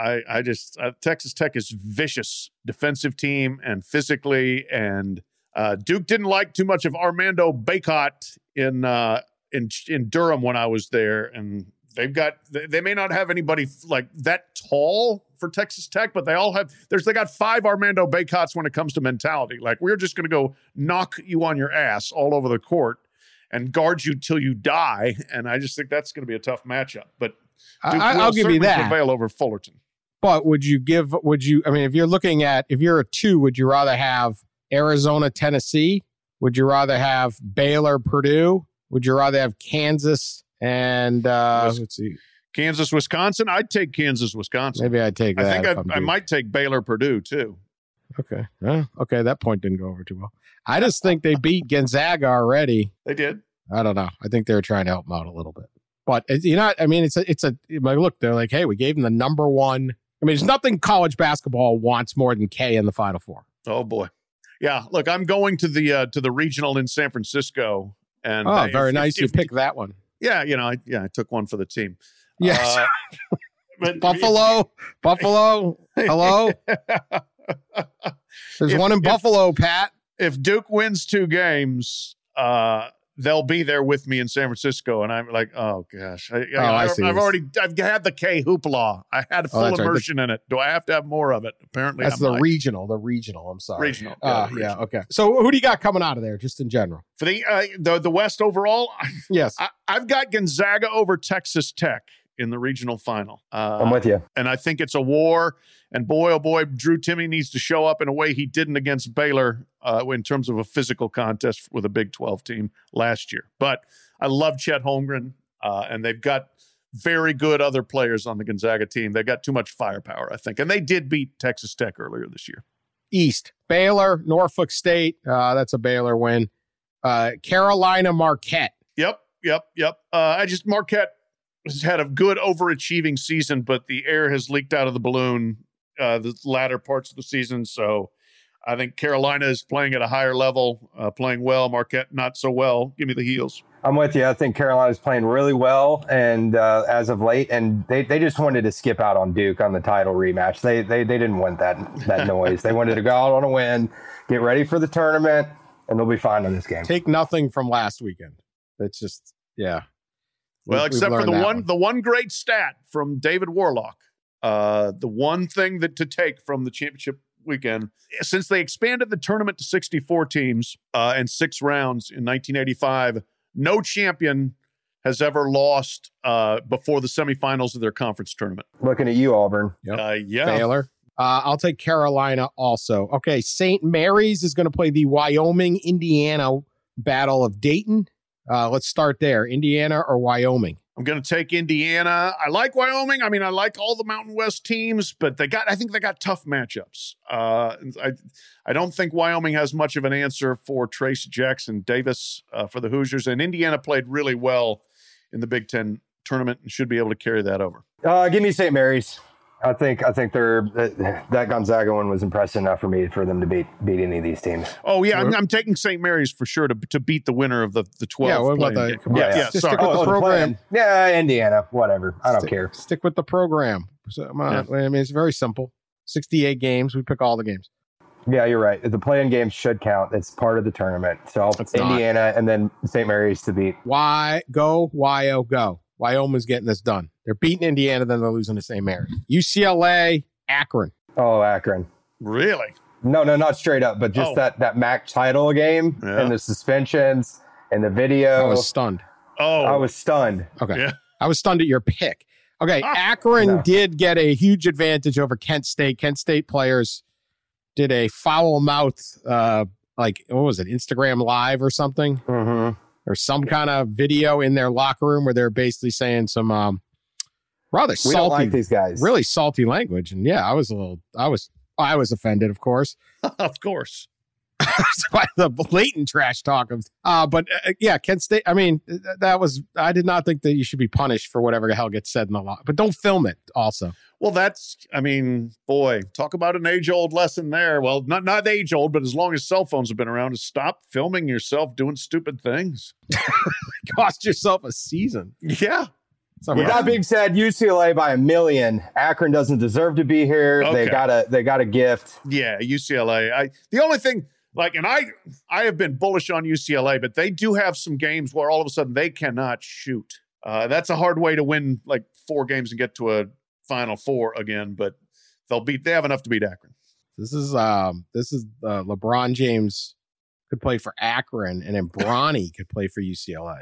Texas Tech is vicious defensive team and physically, and Duke didn't like too much of Armando Bacot in Durham when I was there, and they may not have anybody like that tall for Texas Tech, but they got 5 Armando Bacots when it comes to mentality. Like, we're just going to go knock you on your ass all over the court and guard you till you die. And I just think that's going to be a tough matchup. But I'll give you that. Prevail over Fullerton. But if you're a 2, would you rather have Arizona, Tennessee? Would you rather have Baylor, Purdue? Would you rather have Kansas and let's see, Kansas, Wisconsin? I'd take Kansas, Wisconsin. Maybe I'd take that. I think I might take Baylor, Purdue too. Okay. Okay. That point didn't go over too well. I just think they beat Gonzaga already. They did. I don't know. I think they were trying to help them out a little bit. But look, they're like, hey, we gave them the number 1. There's nothing college basketball wants more than K in the Final Four. Oh boy. Yeah. Look, I'm going to the regional in San Francisco. And very nice. You picked that one. Yeah. I took one for the team. Yes. But Buffalo. Hello. There's one in Buffalo, Pat. If Duke wins 2 games, they'll be there with me in San Francisco, and I'm like, oh gosh, I've had the K hoopla. I had full immersion in it. Do I have to have more of it? Apparently, that's the regional. The regional. I'm sorry. Regional. Yeah. Okay. So who do you got coming out of there, just in general? For the West overall? Yes, I've got Gonzaga over Texas Tech in the regional final. I'm with you, and I think it's a war. And boy, oh boy, Drew Timme needs to show up in a way he didn't against Baylor in terms of a physical contest with a Big 12 team last year. But I love Chet Holmgren, and they've got very good other players on the Gonzaga team. They got too much firepower, I think. And they did beat Texas Tech earlier this year. East, Baylor, Norfolk State. That's a Baylor win. Carolina, Marquette. Yep. Marquette has had a good overachieving season, but the air has leaked out of the balloon the latter parts of the season. So I think Carolina is playing at a higher level, playing well. Marquette, not so well. Give me the Heels. I'm with you. I think Carolina's playing really well, and as of late, and they just wanted to skip out on Duke on the title rematch. They didn't want that noise. They wanted to go out on a win, get ready for the tournament, and they'll be fine in this game. Take nothing from last weekend. It's just, yeah. Well, We've except for learned the one great stat from David Warlock. The one thing to take from the championship weekend, since they expanded the tournament to 64 teams and 6 rounds in 1985, no champion has ever lost before the semifinals of their conference tournament. Looking at you, Auburn. Yeah. Baylor. I'll take Carolina also. Okay, St. Mary's is going to play the Wyoming-Indiana Battle of Dayton. Let's start there. Indiana or Wyoming? I'm going to take Indiana. I like Wyoming. I mean, I like all the Mountain West teams, but I think they got tough matchups. I don't think Wyoming has much of an answer for Trace Jackson Davis for the Hoosiers, and Indiana played really well in the Big Ten tournament and should be able to carry that over. Give me St. Mary's. I think that Gonzaga one was impressive enough for them to beat any of these teams. Oh yeah, I'm taking St. Mary's for sure to beat the winner of the 12. Yeah, what about yeah. Stick with the program. Yeah, Indiana, whatever. I don't care. Stick with the program. So, I mean, it's very simple. 68 games. We pick all the games. Yeah, you're right. The play-in games should count. It's part of the tournament. So Indiana and then St. Mary's to beat. Go. Wyoming's getting this done. They're beating Indiana, then they're losing to St. Mary. UCLA, Akron. Oh, Akron. Really? No, not straight up, but just that MAC title game and the suspensions and the video. I was stunned. I was stunned. Okay. Yeah. I was stunned at your pick. Okay, Akron did get a huge advantage over Kent State. Kent State players did a foul mouth, what was it, Instagram Live or something? Mm-hmm. Or some kind of video in their locker room where they're basically saying some rather salty, we don't like these guys. Really salty language. And yeah, I was offended, of course. Of course. By the blatant trash talk of, Kent State. I mean, I did not think that you should be punished for whatever the hell gets said in the law, but don't film it also. Well, talk about an age-old lesson there. Well, not age-old, but as long as cell phones have been around, is stop filming yourself doing stupid things. Cost yourself a season. Yeah. With that being said, UCLA by 1 million. Akron doesn't deserve to be here. Okay. They got a gift. Yeah, UCLA. The only thing, and I have been bullish on UCLA, but they do have some games where all of a sudden they cannot shoot. That's a hard way to win 4 games and get to a Final Four again, but they have enough to beat Akron. This is LeBron James could play for Akron, and then Bronny could play for UCLA.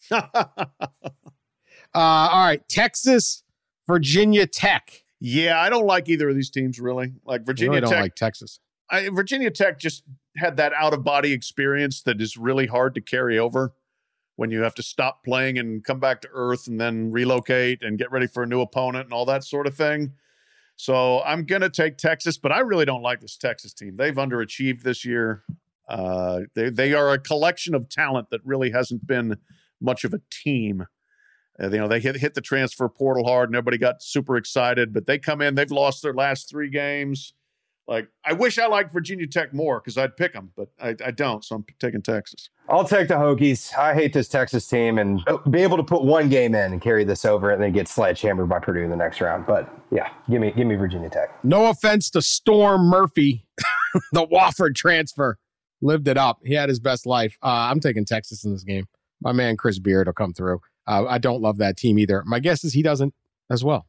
All right, Texas, Virginia Tech. Yeah, I don't like either of these teams really. Virginia Tech. I don't like Texas. Virginia Tech just had that out-of-body experience that is really hard to carry over when you have to stop playing and come back to earth and then relocate and get ready for a new opponent and all that sort of thing. So I'm going to take Texas, but I really don't like this Texas team. They've underachieved this year. They are a collection of talent that really hasn't been much of a team. They hit the transfer portal hard and everybody got super excited, but they come in, they've lost their last 3 games. I wish I liked Virginia Tech more because I'd pick them, but I don't, so I'm taking Texas. I'll take the Hokies. I hate this Texas team and be able to put 1 game in and carry this over and then get sledgehammered by Purdue in the next round. But yeah, give me Virginia Tech. No offense to Storm Murphy, the Wofford transfer lived it up. He had his best life. I'm taking Texas in this game. My man Chris Beard will come through. I don't love that team either. My guess is he doesn't as well.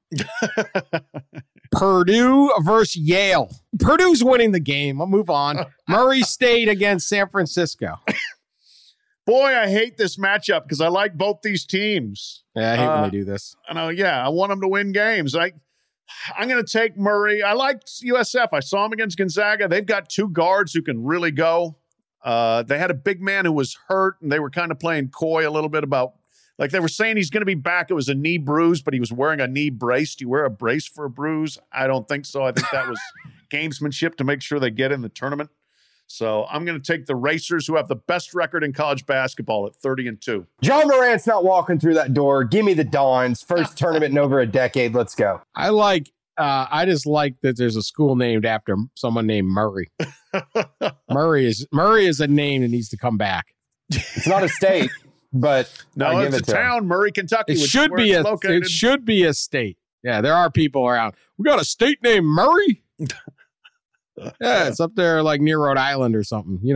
Purdue versus Yale. Purdue's winning the game. I'll move on. Murray State against San Francisco. Boy, I hate this matchup because I like both these teams. Yeah, I hate when they do this. I know. Yeah, I want them to win games. I'm going to take Murray. I like USF. I saw them against Gonzaga. They've got 2 guards who can really go. They had a big man who was hurt, and they were kind of playing coy a little bit about, they were saying he's going to be back. It was a knee bruise, but he was wearing a knee brace. Do you wear a brace for a bruise? I don't think so. I think that was gamesmanship to make sure they get in the tournament. So I'm going to take the Racers, who have the best record in college basketball at 30-2. John Morant's not walking through that door. Give me the Dons. First tournament in over a decade. Let's go. I just like that there's a school named after someone named Murray. Murray is a name that needs to come back. It's not a state, but no, it's a town, Murray, Kentucky. It should be a state. Yeah, there are people around. We got a state named Murray. Yeah, it's up there near Rhode Island or something. You don't know.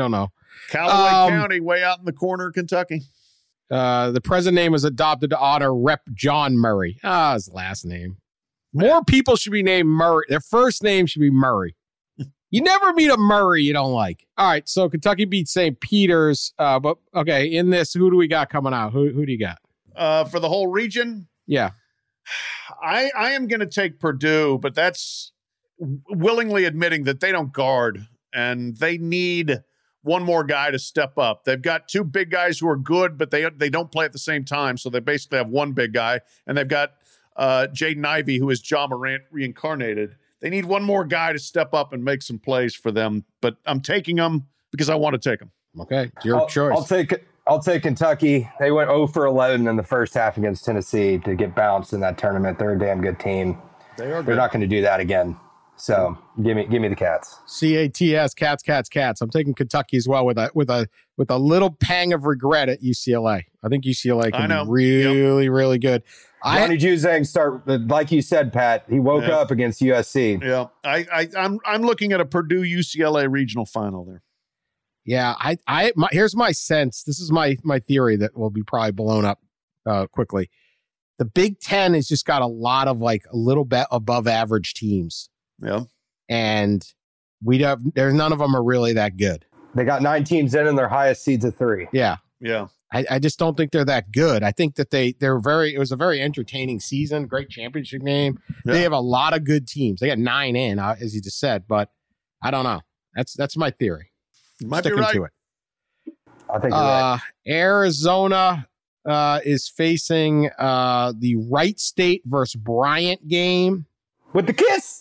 Callaway County, way out in the corner of Kentucky. The present name was adopted to honor Rep. John Murray. His last name. More people should be named Murray. Their first name should be Murray. You never meet a Murray you don't like. All right, so Kentucky beat St. Peter's. But okay, in this, who do we got coming out? Who do you got? For the whole region? Yeah. I am going to take Purdue, but that's willingly admitting that they don't guard, and they need one more guy to step up. They've got two big guys who are good, but they don't play at the same time, so they basically have one big guy, and they've got Jaden Ivey, who is Ja Morant reincarnated. They need one more guy to step up and make some plays for them, but I'm taking them because I want to take them. Okay, it's your choice. I'll take Kentucky. They went 0 for 11 in the first half against Tennessee to get bounced in that tournament. They're a damn good team. They're not going to do that again. So give me the Cats. Cats. I'm taking Kentucky as well with a little pang of regret at UCLA. I think UCLA can be really good. Johnny Juzang start, like you said, Pat. He woke up against USC. Yeah, I'm looking at a Purdue UCLA regional final there. Yeah, here's my sense. This is my theory that will be probably blown up quickly. The Big Ten has just got a lot of like a little bit above average teams. Yeah, and there's none of them are really that good. They got 9 teams in, and their highest seeds of 3. Yeah. I just don't think they're that good. I think that it was a very entertaining season, great championship game. Yeah. They have a lot of good teams. They got 9 in, as you just said, but I don't know. That's my theory. You might be right. To it. I think you're right. Arizona is facing the Wright State versus Bryant game. With the kiss.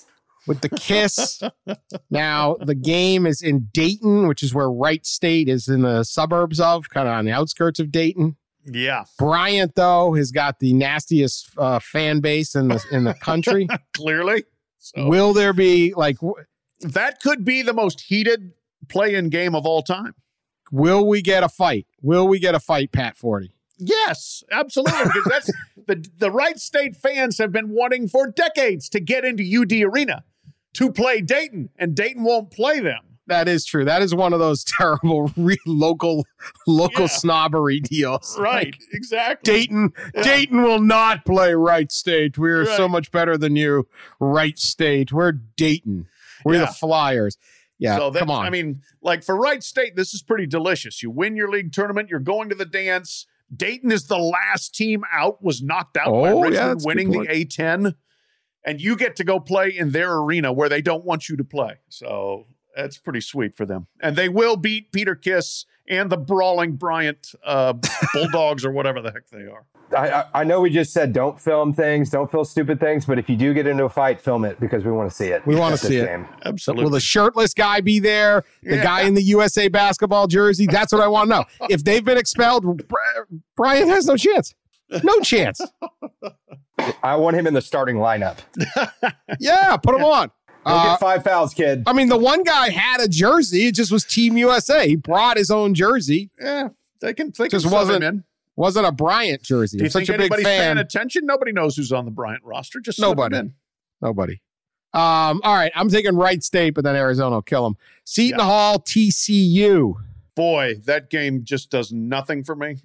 Now, the game is in Dayton, which is where Wright State is in the suburbs of, kind of on the outskirts of Dayton. Yeah. Bryant, though, has got the nastiest fan base in the country. Clearly. So. Will there be, that could be the most heated play-in game of all time. Will we get a fight? Pat Forty? Yes, absolutely. Because that's the Wright State fans have been wanting for decades to get into UD Arena to play Dayton, and Dayton won't play them. That is true. That is one of those terrible local snobbery deals. Right, exactly. Dayton will not play Wright State. We're so much better than you, Wright State. We're Dayton. We're the Flyers. Yeah, so come on. I mean, for Wright State, this is pretty delicious. You win your league tournament. You're going to the dance. Dayton is the last team out, was knocked out by Richmond winning the A-10. And you get to go play in their arena where they don't want you to play. So that's pretty sweet for them. And they will beat Peter Kiss and the brawling Bryant Bulldogs or whatever the heck they are. I know we just said don't film stupid things, but if you do get into a fight, film it because we want to see it. We want to see it. Absolutely. Will the shirtless guy be there? The guy in the USA basketball jersey? That's what I want to know. If they've been expelled, Bryant has no chance. No chance. I want him in the starting lineup. Yeah, put him on. You'll get 5 fouls, kid. I mean, the one guy had a jersey. It just was Team USA. He brought his own jersey. Yeah, they can just wasn't a Bryant jersey. I'm such a big fan. Paying attention? Nobody knows who's on the Bryant roster. Just nobody. All right, I'm taking Wright State, but then Arizona will kill them. Seton Hall, TCU. Boy, that game just does nothing for me.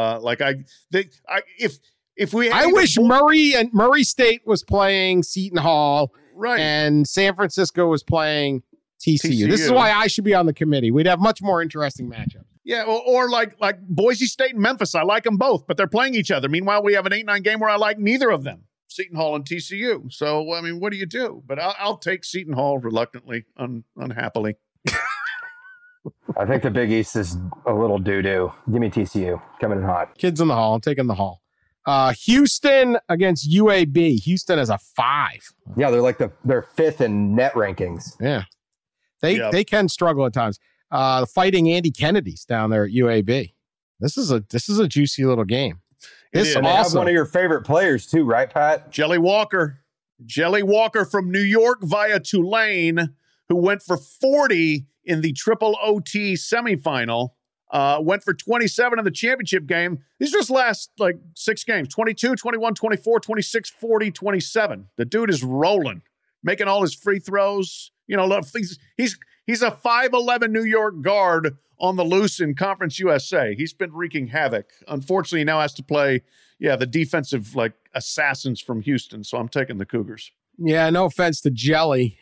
If we, I wish Murray State was playing Seton Hall, right, and San Francisco was playing TCU. This is why I should be on the committee. We'd have much more interesting matchups. Yeah, or like Boise State and Memphis. I like them both, but they're playing each other. Meanwhile, we have an 8-9 game where I like neither of them, Seton Hall and TCU. So, I mean, what do you do? But I'll take Seton Hall reluctantly, unhappily. I think the Big East is a little doo-doo. Give me TCU. Coming in hot. Kids in the Hall. I'm taking the Hall. Houston against UAB. Houston is a 5. Yeah, they're 5th in net rankings. Yeah. They can struggle at times. Fighting Andy Kennedy's down there at UAB. This is a juicy little game. It's awesome. They have one of your favorite players too, right, Pat? Jelly Walker from New York via Tulane, who went for 40 in the triple OT semifinal. Went for 27 in the championship game. These just last 6 games, 22, 21, 24, 26, 40, 27. The dude is rolling, making all his free throws. You know, he's a 5'11" New York guard on the loose in Conference USA. He's been wreaking havoc. Unfortunately, he now has to play, the defensive like assassins from Houston. So I'm taking the Cougars. Yeah, no offense to Jelly.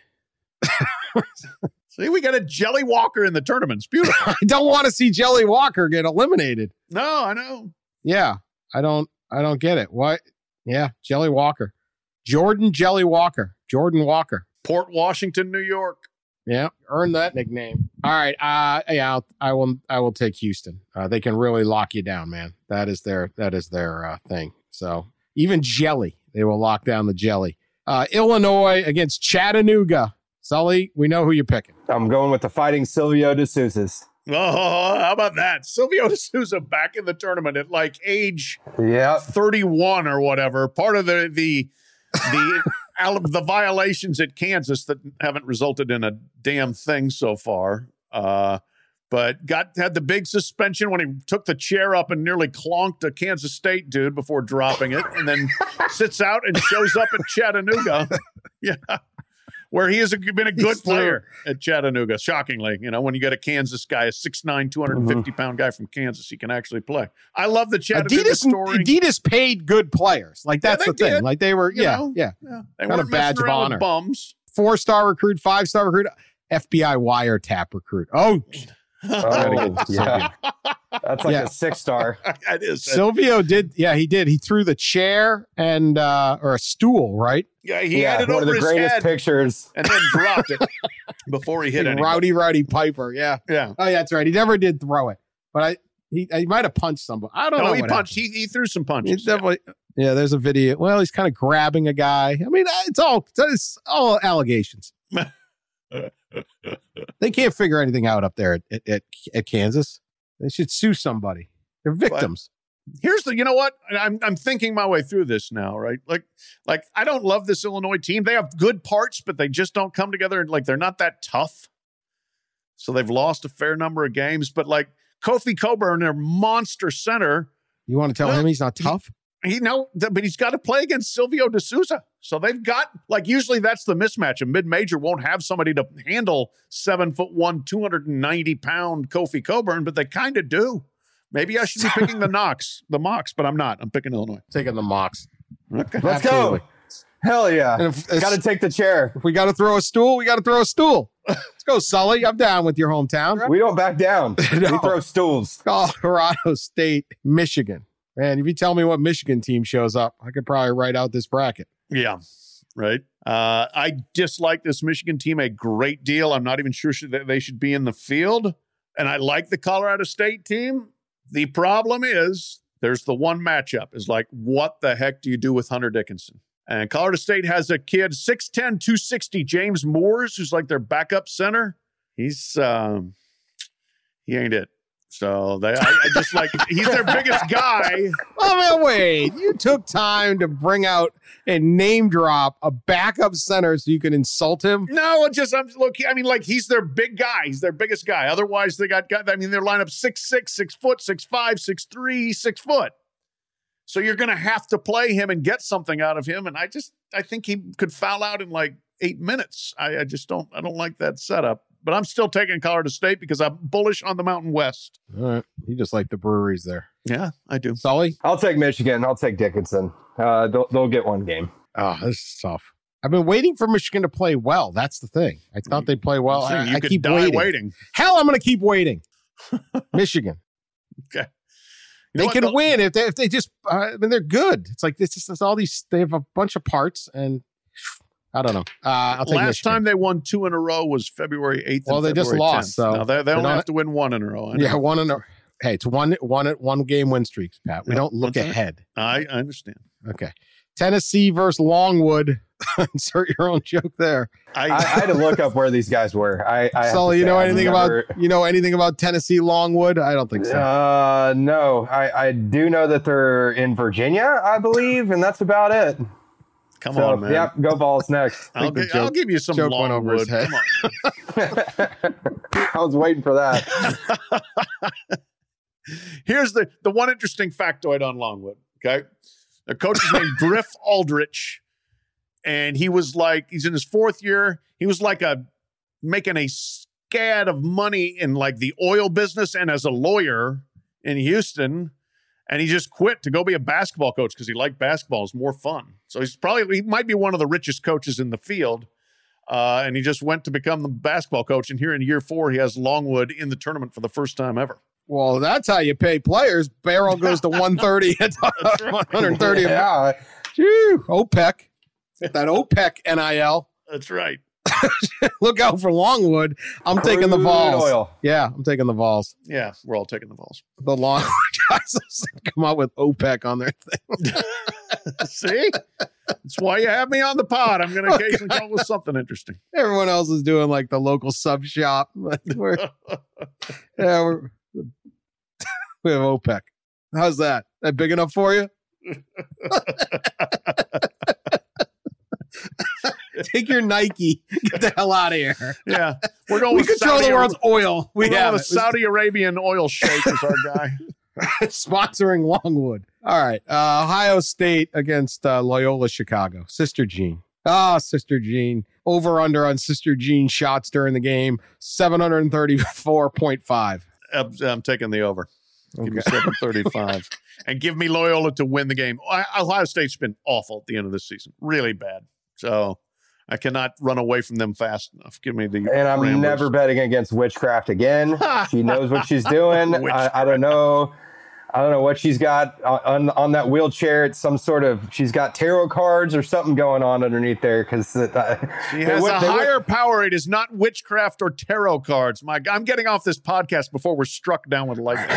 See, we got a Jelly Walker in the tournament. It's beautiful. I don't want to see Jelly Walker get eliminated. No, I know. Yeah, I don't get it. What? Yeah, Jelly Walker. Jordan Jelly Walker. Jordan Walker. Port Washington, New York. Yeah, earned that nickname. All right. I will take Houston. They can really lock you down, man. That is their thing. So even Jelly, they will lock down the Jelly. Illinois against Chattanooga. Sully, we know who you're picking. I'm going with the Fighting Silvio De Sousa's. Oh, how about that? Silvio De Sousa back in the tournament at like age 31 or whatever. Part of the violations at Kansas that haven't resulted in a damn thing so far. But had the big suspension when he took the chair up and nearly clonked a Kansas State dude before dropping it, and then sits out and shows up at Chattanooga. Yeah. Where he has been a good player at Chattanooga, shockingly. When you get a Kansas guy, a 6'9", 250-pound guy from Kansas, he can actually play. I love the Chattanooga story. Adidas paid good players. Like, that's the thing. Like, they were, They kind weren't of badge of honor. Bums. 4-star recruit, 5-star recruit, FBI wiretap recruit. Oh, yeah. That's like a 6-star. It is. Silvio did. Yeah, he did. He threw the chair and or a stool, right? Yeah, he had it one over of the his greatest head pictures. and then dropped it before he hit it. Rowdy Piper. Yeah. Yeah. Oh, yeah, that's right. He never did throw it, but he might have punched somebody. I don't know. He punched. He threw some punches. He's definitely. Yeah, there's a video. Well, he's kind of grabbing a guy. I mean, it's all allegations. They can't figure anything out up there at Kansas. They should sue somebody. They're victims. But here's you know what? I'm thinking my way through this now, right? Like I don't love this Illinois team. They have good parts, but they just don't come together. Like, they're not that tough. So they've lost a fair number of games. But like Kofi Coburn, their monster center. You want to tell him he's not tough? But he's got to play against Silvio De Sousa. So they've got, like, usually that's the mismatch. A mid-major won't have somebody to handle 7'1", 290-pound Kofi Coburn, but they kind of do. Maybe I should be picking the Mocs, but I'm not. I'm picking Illinois. Taking the Mocs. Okay. Let's go. Hell yeah. Got to take the chair. If we got to throw a stool, we got to throw a stool. Let's go, Sully. I'm down with your hometown. We don't back down. No. We throw stools. Colorado State, Michigan. Man, if you tell me what Michigan team shows up, I could probably write out this bracket. Yeah, right. I dislike this Michigan team a great deal. I'm not even sure that they should be in the field. And I like the Colorado State team. The problem is there's the one matchup is like, what the heck do you do with Hunter Dickinson? And Colorado State has a kid, 6'10", 260, James Moores, who's like their backup center. He's he ain't it. So I just like, he's their biggest guy. Oh, man, wait. You took time to bring out and name drop a backup center so you can insult him? No, he's their big guy. He's their biggest guy. Otherwise, they got their lineup 6'6", 6 foot, 6'5", 6'3", 6 foot. So you're going to have to play him and get something out of him. And I think he could foul out in like 8 minutes. I don't like that setup. But I'm still taking Colorado State because I'm bullish on the Mountain West. All right. You just like the breweries there. Yeah, I do. Sully? I'll take Michigan. I'll take Dickinson. They'll get one game. Oh, this is tough. I've been waiting for Michigan to play well. That's the thing. I thought they'd play well. I keep waiting. Hell, I'm going to keep waiting. Michigan. Okay. They can win if they just, they're good. It's like, it's all these, they have a bunch of parts and I don't know. I'll take Last Michigan. time they won 2 in a row was February 8th. Well, they just lost. 10th. So now they only have to win 1 in a row. Yeah, 1 in a row. Hey, it's one game win streaks, Pat. We don't look ahead. I understand. Okay. Tennessee versus Longwood. Insert your own joke there. I had to look up where these guys were. Sully, you know anything about Tennessee Longwood? I don't think so. No. I do know that they're in Virginia, I believe, and that's about it. Come on, man. Yep, go Vols next. I'll give you some Longwood. Come on. I was waiting for that. Here's the one interesting factoid on Longwood, okay? The coach is named Griff Aldrich, and he's in his 4th year. He was like making a gad of money in like the oil business and as a lawyer in Houston. And he just quit to go be a basketball coach because he liked basketball. It's more fun. So he might be one of the richest coaches in the field. And he just went to become the basketball coach. And here in year 4, he has Longwood in the tournament for the first time ever. Well, that's how you pay players. Barrel goes to 130. 130. Yeah. Phew, OPEC. Get that OPEC NIL. That's right. Look out for Longwood. I'm taking the Crude Vols. oil. Yeah, I'm taking the Vols. Yeah, we're all taking the Vols. The Longwood guys come out with OPEC on their thing. See? That's why you have me on the pod. I'm going to occasionally come up with something interesting. Everyone else is doing like the local sub shop. we have OPEC. How's that? That big enough for you? Take your Nike. Get the hell out of here. Yeah. We're going We with control Saudi the world's oil. We We're going have with it. Saudi Arabian oil sheikh is our guy. Sponsoring Longwood. All right. Ohio State against Loyola Chicago. Sister Jean. Sister Jean. Over under on Sister Jean shots during the game. 734.5. I'm taking the over. Give me Okay. 735. And give me Loyola to win the game. Ohio State's been awful at the end of this season. Really bad. So I cannot run away from them fast enough. Give me the And I'm Ramblers. never betting against witchcraft again. She knows what she's doing. I don't know. I don't know what she's got on that wheelchair. It's some sort of, she's got tarot cards or something going on underneath there. Because She has a higher power. It is not witchcraft or tarot cards. I'm getting off this podcast before we're struck down with lightning.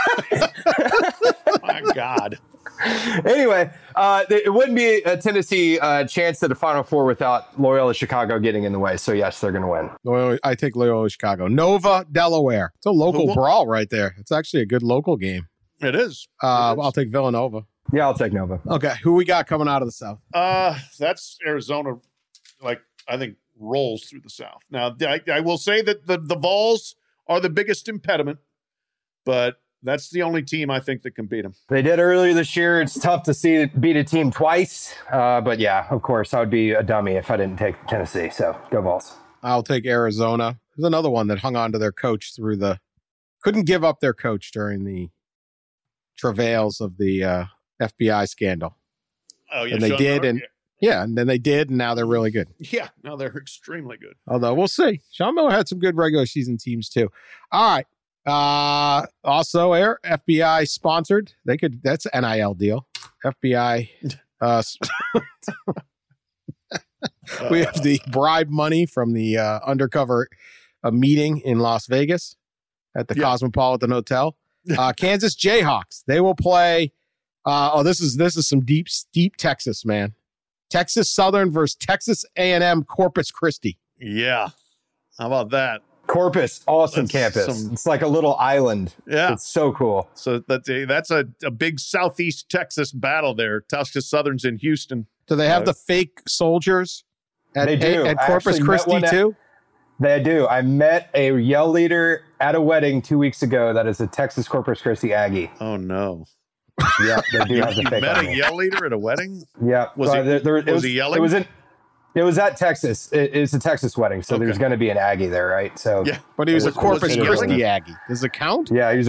My God. Anyway, it wouldn't be a Tennessee chance at the Final Four without Loyola Chicago getting in the way. So, yes, they're going to win. I take Loyola Chicago. Nova, Delaware. It's a local Who- brawl right there. It's actually a good local game. It is. I'll take Villanova. Yeah, I'll take Nova. Okay. Who we got coming out of the South? That's Arizona, I think, rolls through the South. Now, I will say that the Vols are the biggest impediment, but that's the only team I think that can beat them. They did earlier this year. It's tough to see it beat a team twice. But, yeah, of course, I would be a dummy if I didn't take Tennessee. So, go Vols. I'll take Arizona. There's another one that hung on to their coach couldn't give up their coach during the travails of the FBI scandal. Oh, yeah. And they Sean did, Miller? and yeah, and then they did, and now they're really good. Yeah, no, they're extremely good. Although we'll see. Sean Miller had some good regular season teams too. All right. Also, FBI sponsored. That's an NIL deal. FBI. We have the bribe money from the undercover meeting in Las Vegas at the Cosmopolitan Hotel. Kansas Jayhawks. They will play. This is some deep Texas, man. Texas Southern versus Texas A&M Corpus Christi. Yeah. How about that? Corpus, awesome That's campus. It's like a little island. Yeah. It's so cool. So that's a big Southeast Texas battle there. Texas Southern's in Houston. Do they have the fake soldiers at, They do. at I Corpus actually met Christi one too? They do. I met a yell leader at a wedding 2 weeks ago that is a Texas Corpus Christi Aggie. Oh, no. Yeah, they do have the You fake met army. a yell leader at a wedding? Yeah. Was he- it was he yelling? It was at Texas. It's a Texas wedding, so Okay. there's going to be an Aggie there, right? So Yeah. But he was a Was he Corpus yelling? Christi Aggie. Does it count? yeah, he was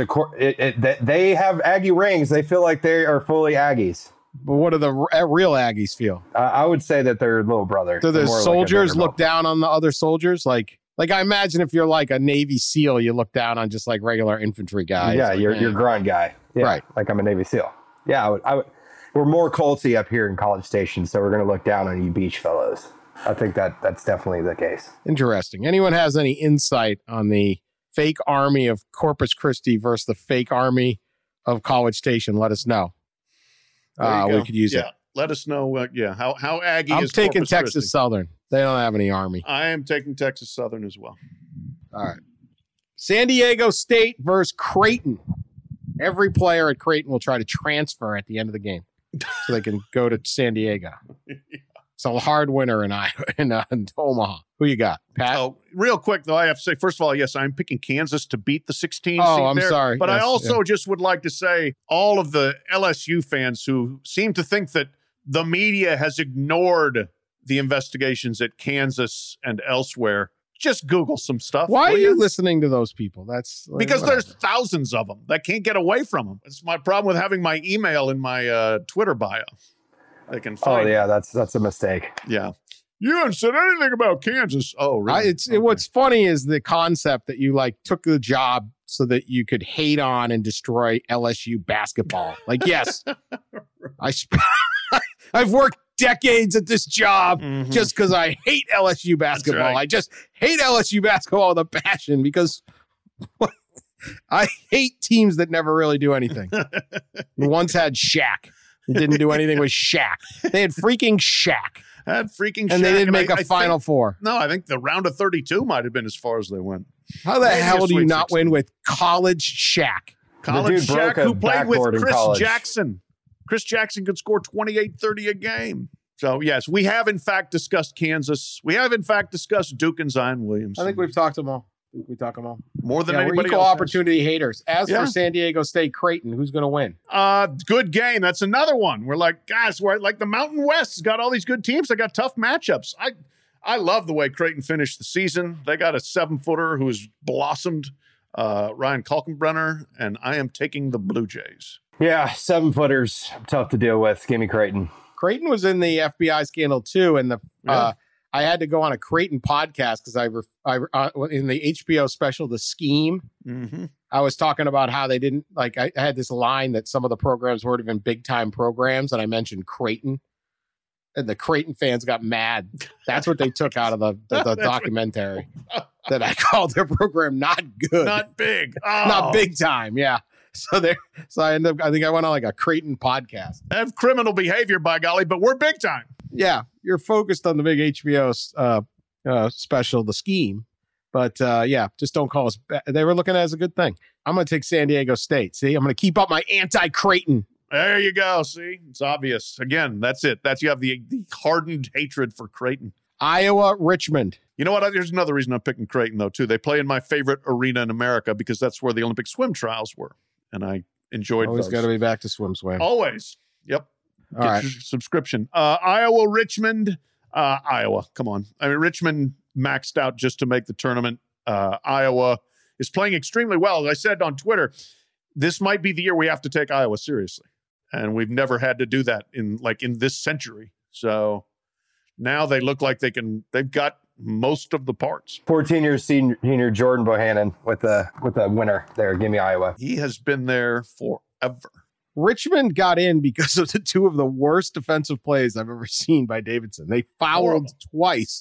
they have Aggie rings. They feel like they are fully Aggies. But what do the real Aggies feel? I would say that they're little brother. Do the They're more like a soldiers Vanderbilt. look down on the other soldiers? Like I imagine if you're like a Navy SEAL, you look down on just like regular infantry guys. Yeah, Like, you're grunt guy. Yeah, Right. like I'm a Navy SEAL. Yeah, I would. We're more culty up here in College Station, so we're going to look down on you beach fellows. I think that's definitely the case. Interesting. Anyone has any insight on the fake army of Corpus Christi versus the fake army of College Station? Let us know. There you go. We could use it. Let us know. How Aggie I'm is taking Corpus Texas Christi. Southern. They don't have any army. I am taking Texas Southern as well. All right. San Diego State versus Creighton. Every player at Creighton will try to transfer at the end of the game so they can go to San Diego. It's a hard winner in Omaha. Who you got, Pat? Oh, real quick though, I have to say, first of all, yes, I'm picking Kansas to beat the 16 Oh, seed I'm there. sorry. But I Yes, also just would like to say all of the LSU fans who seem to think that the media has ignored the investigations at Kansas and elsewhere just Google some stuff. Why are will you listening to those people? That's like, because whatever. there's thousands of them that can't get away from them. It's my problem with having my email in my Twitter bio. They can find. Oh yeah, that's a mistake. Yeah. You haven't said anything about Kansas. Oh, really? What's funny is the concept that you like took the job so that you could hate on and destroy LSU basketball. Like, yes, I've worked decades at this job just because I hate LSU basketball. Right. I just hate LSU basketball with a passion because I hate teams that never really do anything. We once had Shaq. It didn't do anything with Shaq. They had freaking Shaq. Had freaking And Shaq, they didn't make a I Final Four. No, I think the round of 32 might have been as far as they went. How the Maybe hell a do you Sweet not 16. win with college Shaq? College dude broke Shaq, a who played with backboard in Chris college. Jackson. Chris Jackson could score 28, 30 a game. So, yes, we have, in fact, discussed Kansas. We have, in fact, discussed Duke and Zion Williamson. I think we've talked them all. We talk them all. More than Yeah, we're anybody equal else has. opportunity haters. As Yeah. for San Diego State Creighton, who's going to win? Good game. That's another one. We're like, guys, we're like the Mountain West has got all these good teams. They got tough matchups. I love the way Creighton finished the season. They got a 7-footer who's blossomed, Ryan Kalkenbrenner, and I am taking the Blue Jays. Yeah, 7-footers, tough to deal with. Give me Creighton. Creighton was in the FBI scandal too, and Yeah. I had to go on a Creighton podcast because in the HBO special, The Scheme. Mm-hmm. I was talking about how they didn't like. I had this line that some of the programs weren't even big time programs, and I mentioned Creighton, and the Creighton fans got mad. That's what they took out of the documentary. That I called their program not good, Not big. Oh. not big time. Yeah. So I ended up. I think I went on like a Creighton podcast. They have criminal behavior, by golly, but we're big time. Yeah, you're focused on the big HBO special, The Scheme. But yeah, just don't call us. They were looking at it as a good thing. I'm going to take San Diego State. See, I'm going to keep up my anti-Creighton. There you go. See, it's obvious. Again, that's it. You have the hardened hatred for Creighton. Iowa, Richmond. You know what? There's another reason I'm picking Creighton, though, too. They play in my favorite arena in America because that's where the Olympic swim trials were. And I enjoyed Always those. got to be back to swim. Always. Yep. All Get right. your subscription. Iowa, Richmond. Iowa. Come on. I mean, Richmond maxed out just to make the tournament. Iowa is playing extremely well. As I said on Twitter, this might be the year we have to take Iowa seriously. And we've never had to do that in this century. So now they look like they've got most of the parts. 14-year senior Jordan Bohannon with the winner there. Give me Iowa. He has been there forever. Richmond got in because of the two of the worst defensive plays I've ever seen by Davidson. They fouled Horrible. twice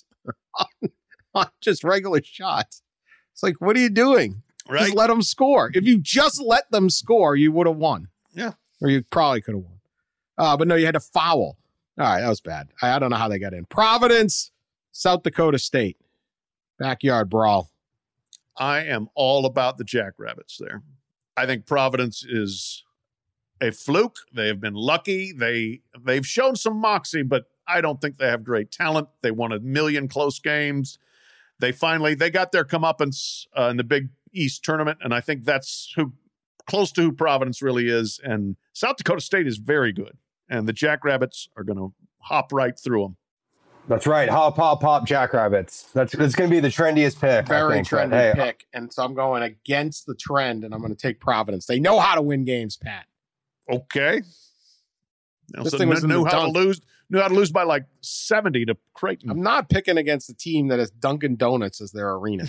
on just regular shots. It's like, what are you doing? Right? Just let them score. If you just let them score, you would have won. Yeah. Or you probably could have won. But no, you had to foul. All right, that was bad. I don't know how they got in. Providence, South Dakota State. Backyard brawl. I am all about the Jackrabbits there. I think Providence is a fluke. They have been lucky. They've shown some moxie, but I don't think they have great talent. They won 1 million close games. They got their comeuppance in the Big East tournament, and I think that's close to who Providence really is. And South Dakota State is very good, and the Jackrabbits are going to hop right through them. That's right. Hop, hop, hop, Jackrabbits. That's going to be the trendiest pick. Very I think. trendy Hey, pick. And so I'm going against the trend, and I'm going to take Providence. They know how to win games, Pat. Okay. This So thing was in knew the how to dunk. lose. Knew how to lose by like 70 to Creighton. I'm not picking against a team that has Dunkin' Donuts as their arena.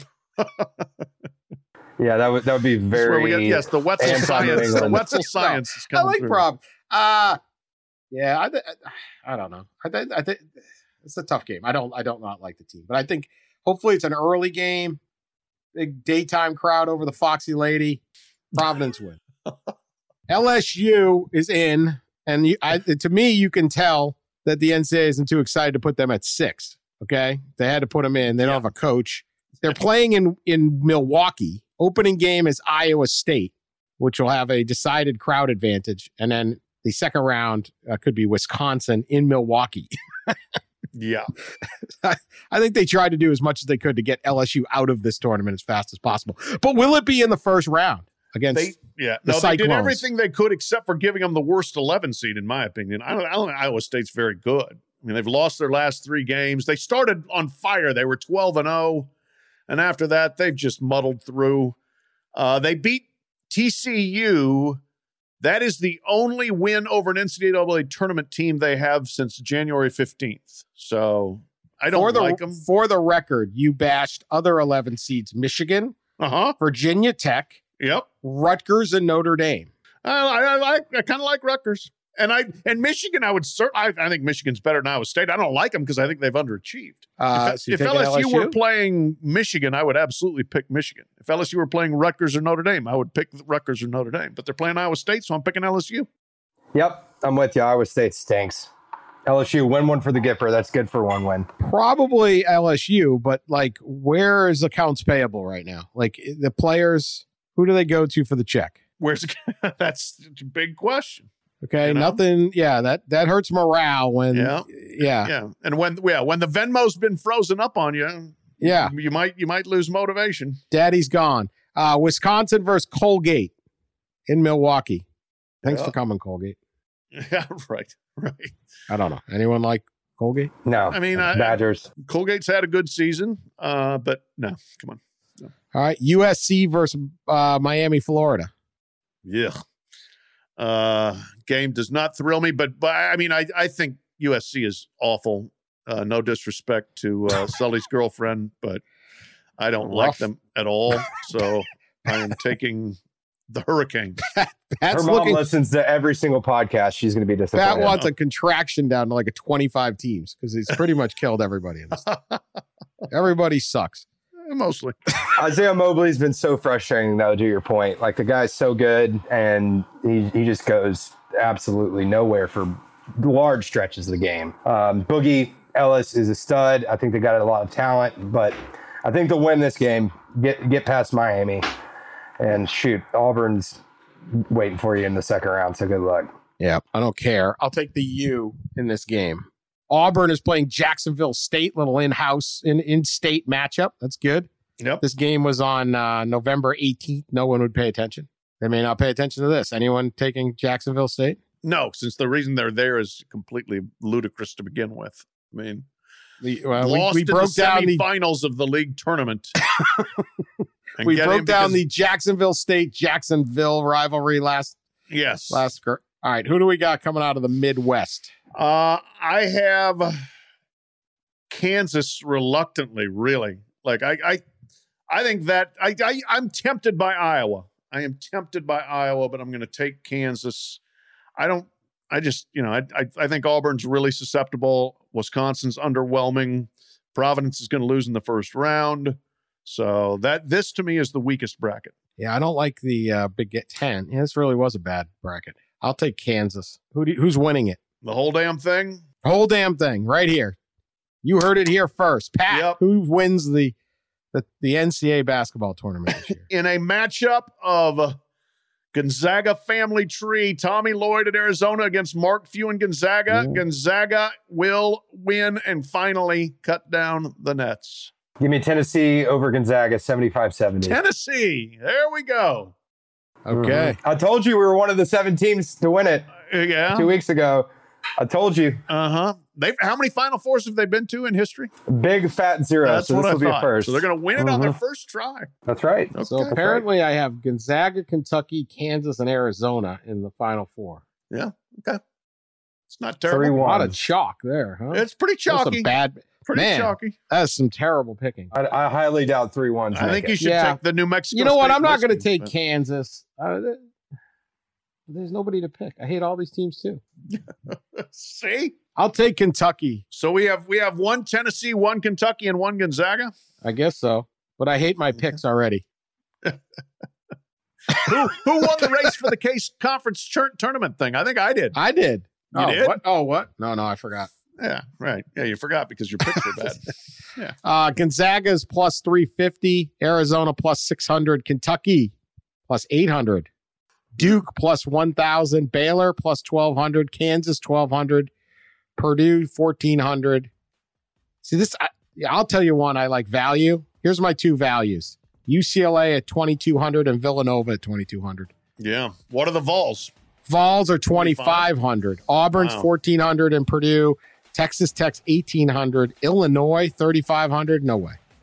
Yeah, that would be That's where very. we get, yes, the Wetzel anti-New science. The England. Wetzel science is I coming like through. Prob. Yeah, I don't know. I think it's a tough game. I don't not like the team, but I think hopefully it's an early game. Big daytime crowd over the Foxy Lady. Providence win. LSU is in, and to me, you can tell that the NCAA isn't too excited to put them at 6. Okay, they had to put them in. They don't have a coach. They're playing in Milwaukee. Opening game is Iowa State, which will have a decided crowd advantage, and then the second round could be Wisconsin in Milwaukee. Yeah. I think they tried to do as much as they could to get LSU out of this tournament as fast as possible. But will it be in the first round against They did Cyclones? everything they could except for giving them the worst 11 seed, in my opinion. I don't think Iowa State's very good. I mean, they've lost their last 3 games. They started on fire. They were 12-0. And after that, they've just muddled through. They beat TCU. That is the only win over an NCAA tournament team they have since January 15th. So I don't like them. For the record, you bashed other 11 seeds, Michigan, Virginia Tech, Rutgers, and Notre Dame. I kind of like Rutgers. And Michigan, I think Michigan's better than Iowa State. I don't like them because I think they've underachieved. If LSU were playing Michigan, I would absolutely pick Michigan. If LSU were playing Rutgers or Notre Dame, I would pick Rutgers or Notre Dame. But they're playing Iowa State, so I'm picking LSU. Yep, I'm with you. Iowa State stinks. LSU, win one for the Gipper. That's good for one win. Probably LSU, but like, where is accounts payable right now? Like, the players, who do they go to for the check? That's a big question. Okay, nothing. Yeah, that hurts morale when. And when the Venmo's been frozen up on you, you might lose motivation. Daddy's gone. Wisconsin versus Colgate in Milwaukee. Thanks for coming, Colgate. Yeah, right. I don't know. Anyone like Colgate? No. I mean, Badgers. Colgate's had a good season, but no. Come on. No. All right, USC versus Miami, Florida. Yeah. Game does not thrill me, but I mean, I think USC is awful. No disrespect to Sully's girlfriend, but I don't like them at all. So I am taking the Hurricanes. Her mom listens to every single podcast. She's going to be disappointed. Pat wants a contraction down to like a 25 teams because he's pretty much killed everybody in this. Everybody sucks. Mostly. Isaiah Mobley's been so frustrating, though, to your point. Like, the guy's so good, and he just goes absolutely nowhere for large stretches of the game. Boogie Ellis is a stud. I think they got a lot of talent, but I think they'll win this game, get past Miami, and shoot, Auburn's waiting for you in the second round, so good luck. Yeah, I don't care. I'll take the U in this game. Auburn is playing Jacksonville State, little in-state matchup. That's good. Yep. This game was on November 18th. No one would pay attention. They may not pay attention to this. Anyone taking Jacksonville State? No, since the reason they're there is completely ludicrous to begin with. I mean, we broke down the semifinals of the league tournament. We broke down the Jacksonville State-Jacksonville rivalry last. All right, who do we got coming out of the Midwest? I have Kansas reluctantly, really. Like, I think that I'm tempted by Iowa. I am tempted by Iowa, but I'm going to take Kansas. I think Auburn's really susceptible. Wisconsin's underwhelming. Providence is going to lose in the first round. So this to me is the weakest bracket. Yeah, I don't like the Big Ten. Yeah, this really was a bad bracket. I'll take Kansas. Who's winning it? The whole damn thing? Whole damn thing, right here. You heard it here first. Pat, Who wins the NCAA basketball tournament this year? In a matchup of Gonzaga family tree, Tommy Lloyd at Arizona against Mark Few and Gonzaga. Ooh. Gonzaga will win and finally cut down the nets. Give me Tennessee over Gonzaga, 75-70. Tennessee. There we go. Okay. I told you we were one of the 7 teams to win it 2 weeks ago. I told you. Uh-huh. How many Final Fours have they been to in history? Big fat 0. That's so what this will I thought. Be a first. So they're going to win it on their first try. That's right. Okay. So apparently I have Gonzaga, Kentucky, Kansas, and Arizona in the Final Four. Yeah. Okay. It's not terrible. A lot of chalk there, huh? It's pretty chalky. Pretty chalky. That's some terrible picking. I highly doubt 3-1. I think you should take the New Mexico. You know State what? I'm not going to take Kansas. There's nobody to pick. I hate all these teams too. See? I'll take Kentucky. So we have one Tennessee, one Kentucky, and one Gonzaga? I guess so. But I hate my picks already. Who won the race for the Case Conference tournament thing? I think I did. I did. You did? What? Oh, what? No, I forgot. Yeah, right. Yeah, you forgot because your picks were bad. Yeah. Gonzaga's plus 350. Arizona plus 600. Kentucky plus 800. Duke plus 1,000. Baylor plus 1,200. Kansas 1,200. Purdue 1,400. See this? I'll tell you one I like value. Here's my 2 values: UCLA at 2,200 and Villanova at 2,200. Yeah. What are the Vols? Vols are 2,500. Auburn's 1,400 and Purdue. Texas Tech's 1,800. Illinois 3,500. No way.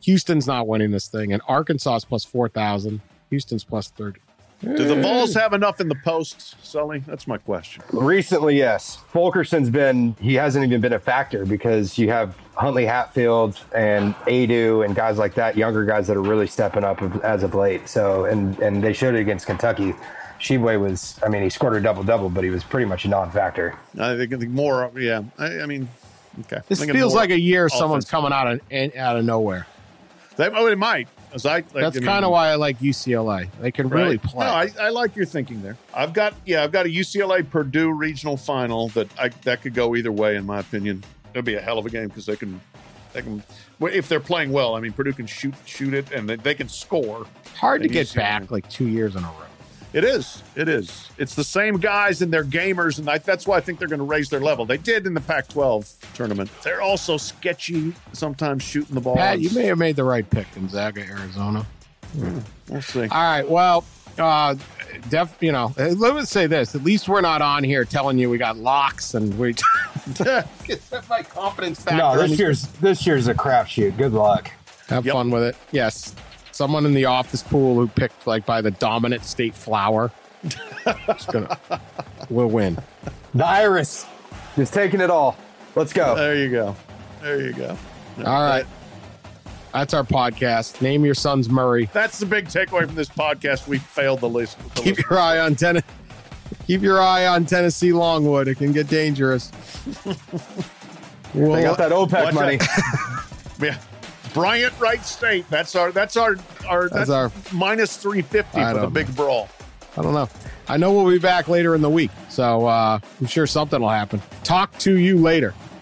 Houston's not winning this thing, and Arkansas is plus 4,000. Houston's plus 30. Do the Vols have enough in the post, Sully? That's my question. Recently, yes. He hasn't even been a factor because you have Huntley Hatfield and Adu and guys like that, younger guys that are really stepping up as of late. So, and they showed it against Kentucky. Shibwe he scored a double-double, but he was pretty much a non-factor. I think more, yeah. I mean, okay. This feels like a year someone's coming out of nowhere. It might. That's kind of why I like UCLA. They can really play. No, I like your thinking there. I've got a UCLA Purdue regional final that could go either way, in my opinion. It'll be a hell of a game because they can, if they're playing well. I mean, Purdue can shoot it, and they can score. Hard to get back like 2 years in a row. It is. It's the same guys and they're gamers, and that's why I think they're going to raise their level. They did in the Pac-12 tournament. They're also sketchy, sometimes shooting the ball. Pat, you may have made the right pick, Gonzaga, Arizona. We'll see. All right, well, let me say this. At least we're not on here telling you we got locks and we get my confidence factor. No, this year's a crapshoot. Good luck. Have fun with it. Yes. Someone in the office pool who picked by the dominant state flower will win. The Iris is taking it all. Let's go. There you go. All right. That's our podcast. Name your son's Murray. That's the big takeaway from this podcast. We failed the list. Keep your eye on Tennessee Longwood. It can get dangerous. They got that OPEC money. Yeah. Bryant Wright State. That's our minus 350 for the big brawl. I don't know. I know we'll be back later in the week, so I'm sure something will happen. Talk to you later.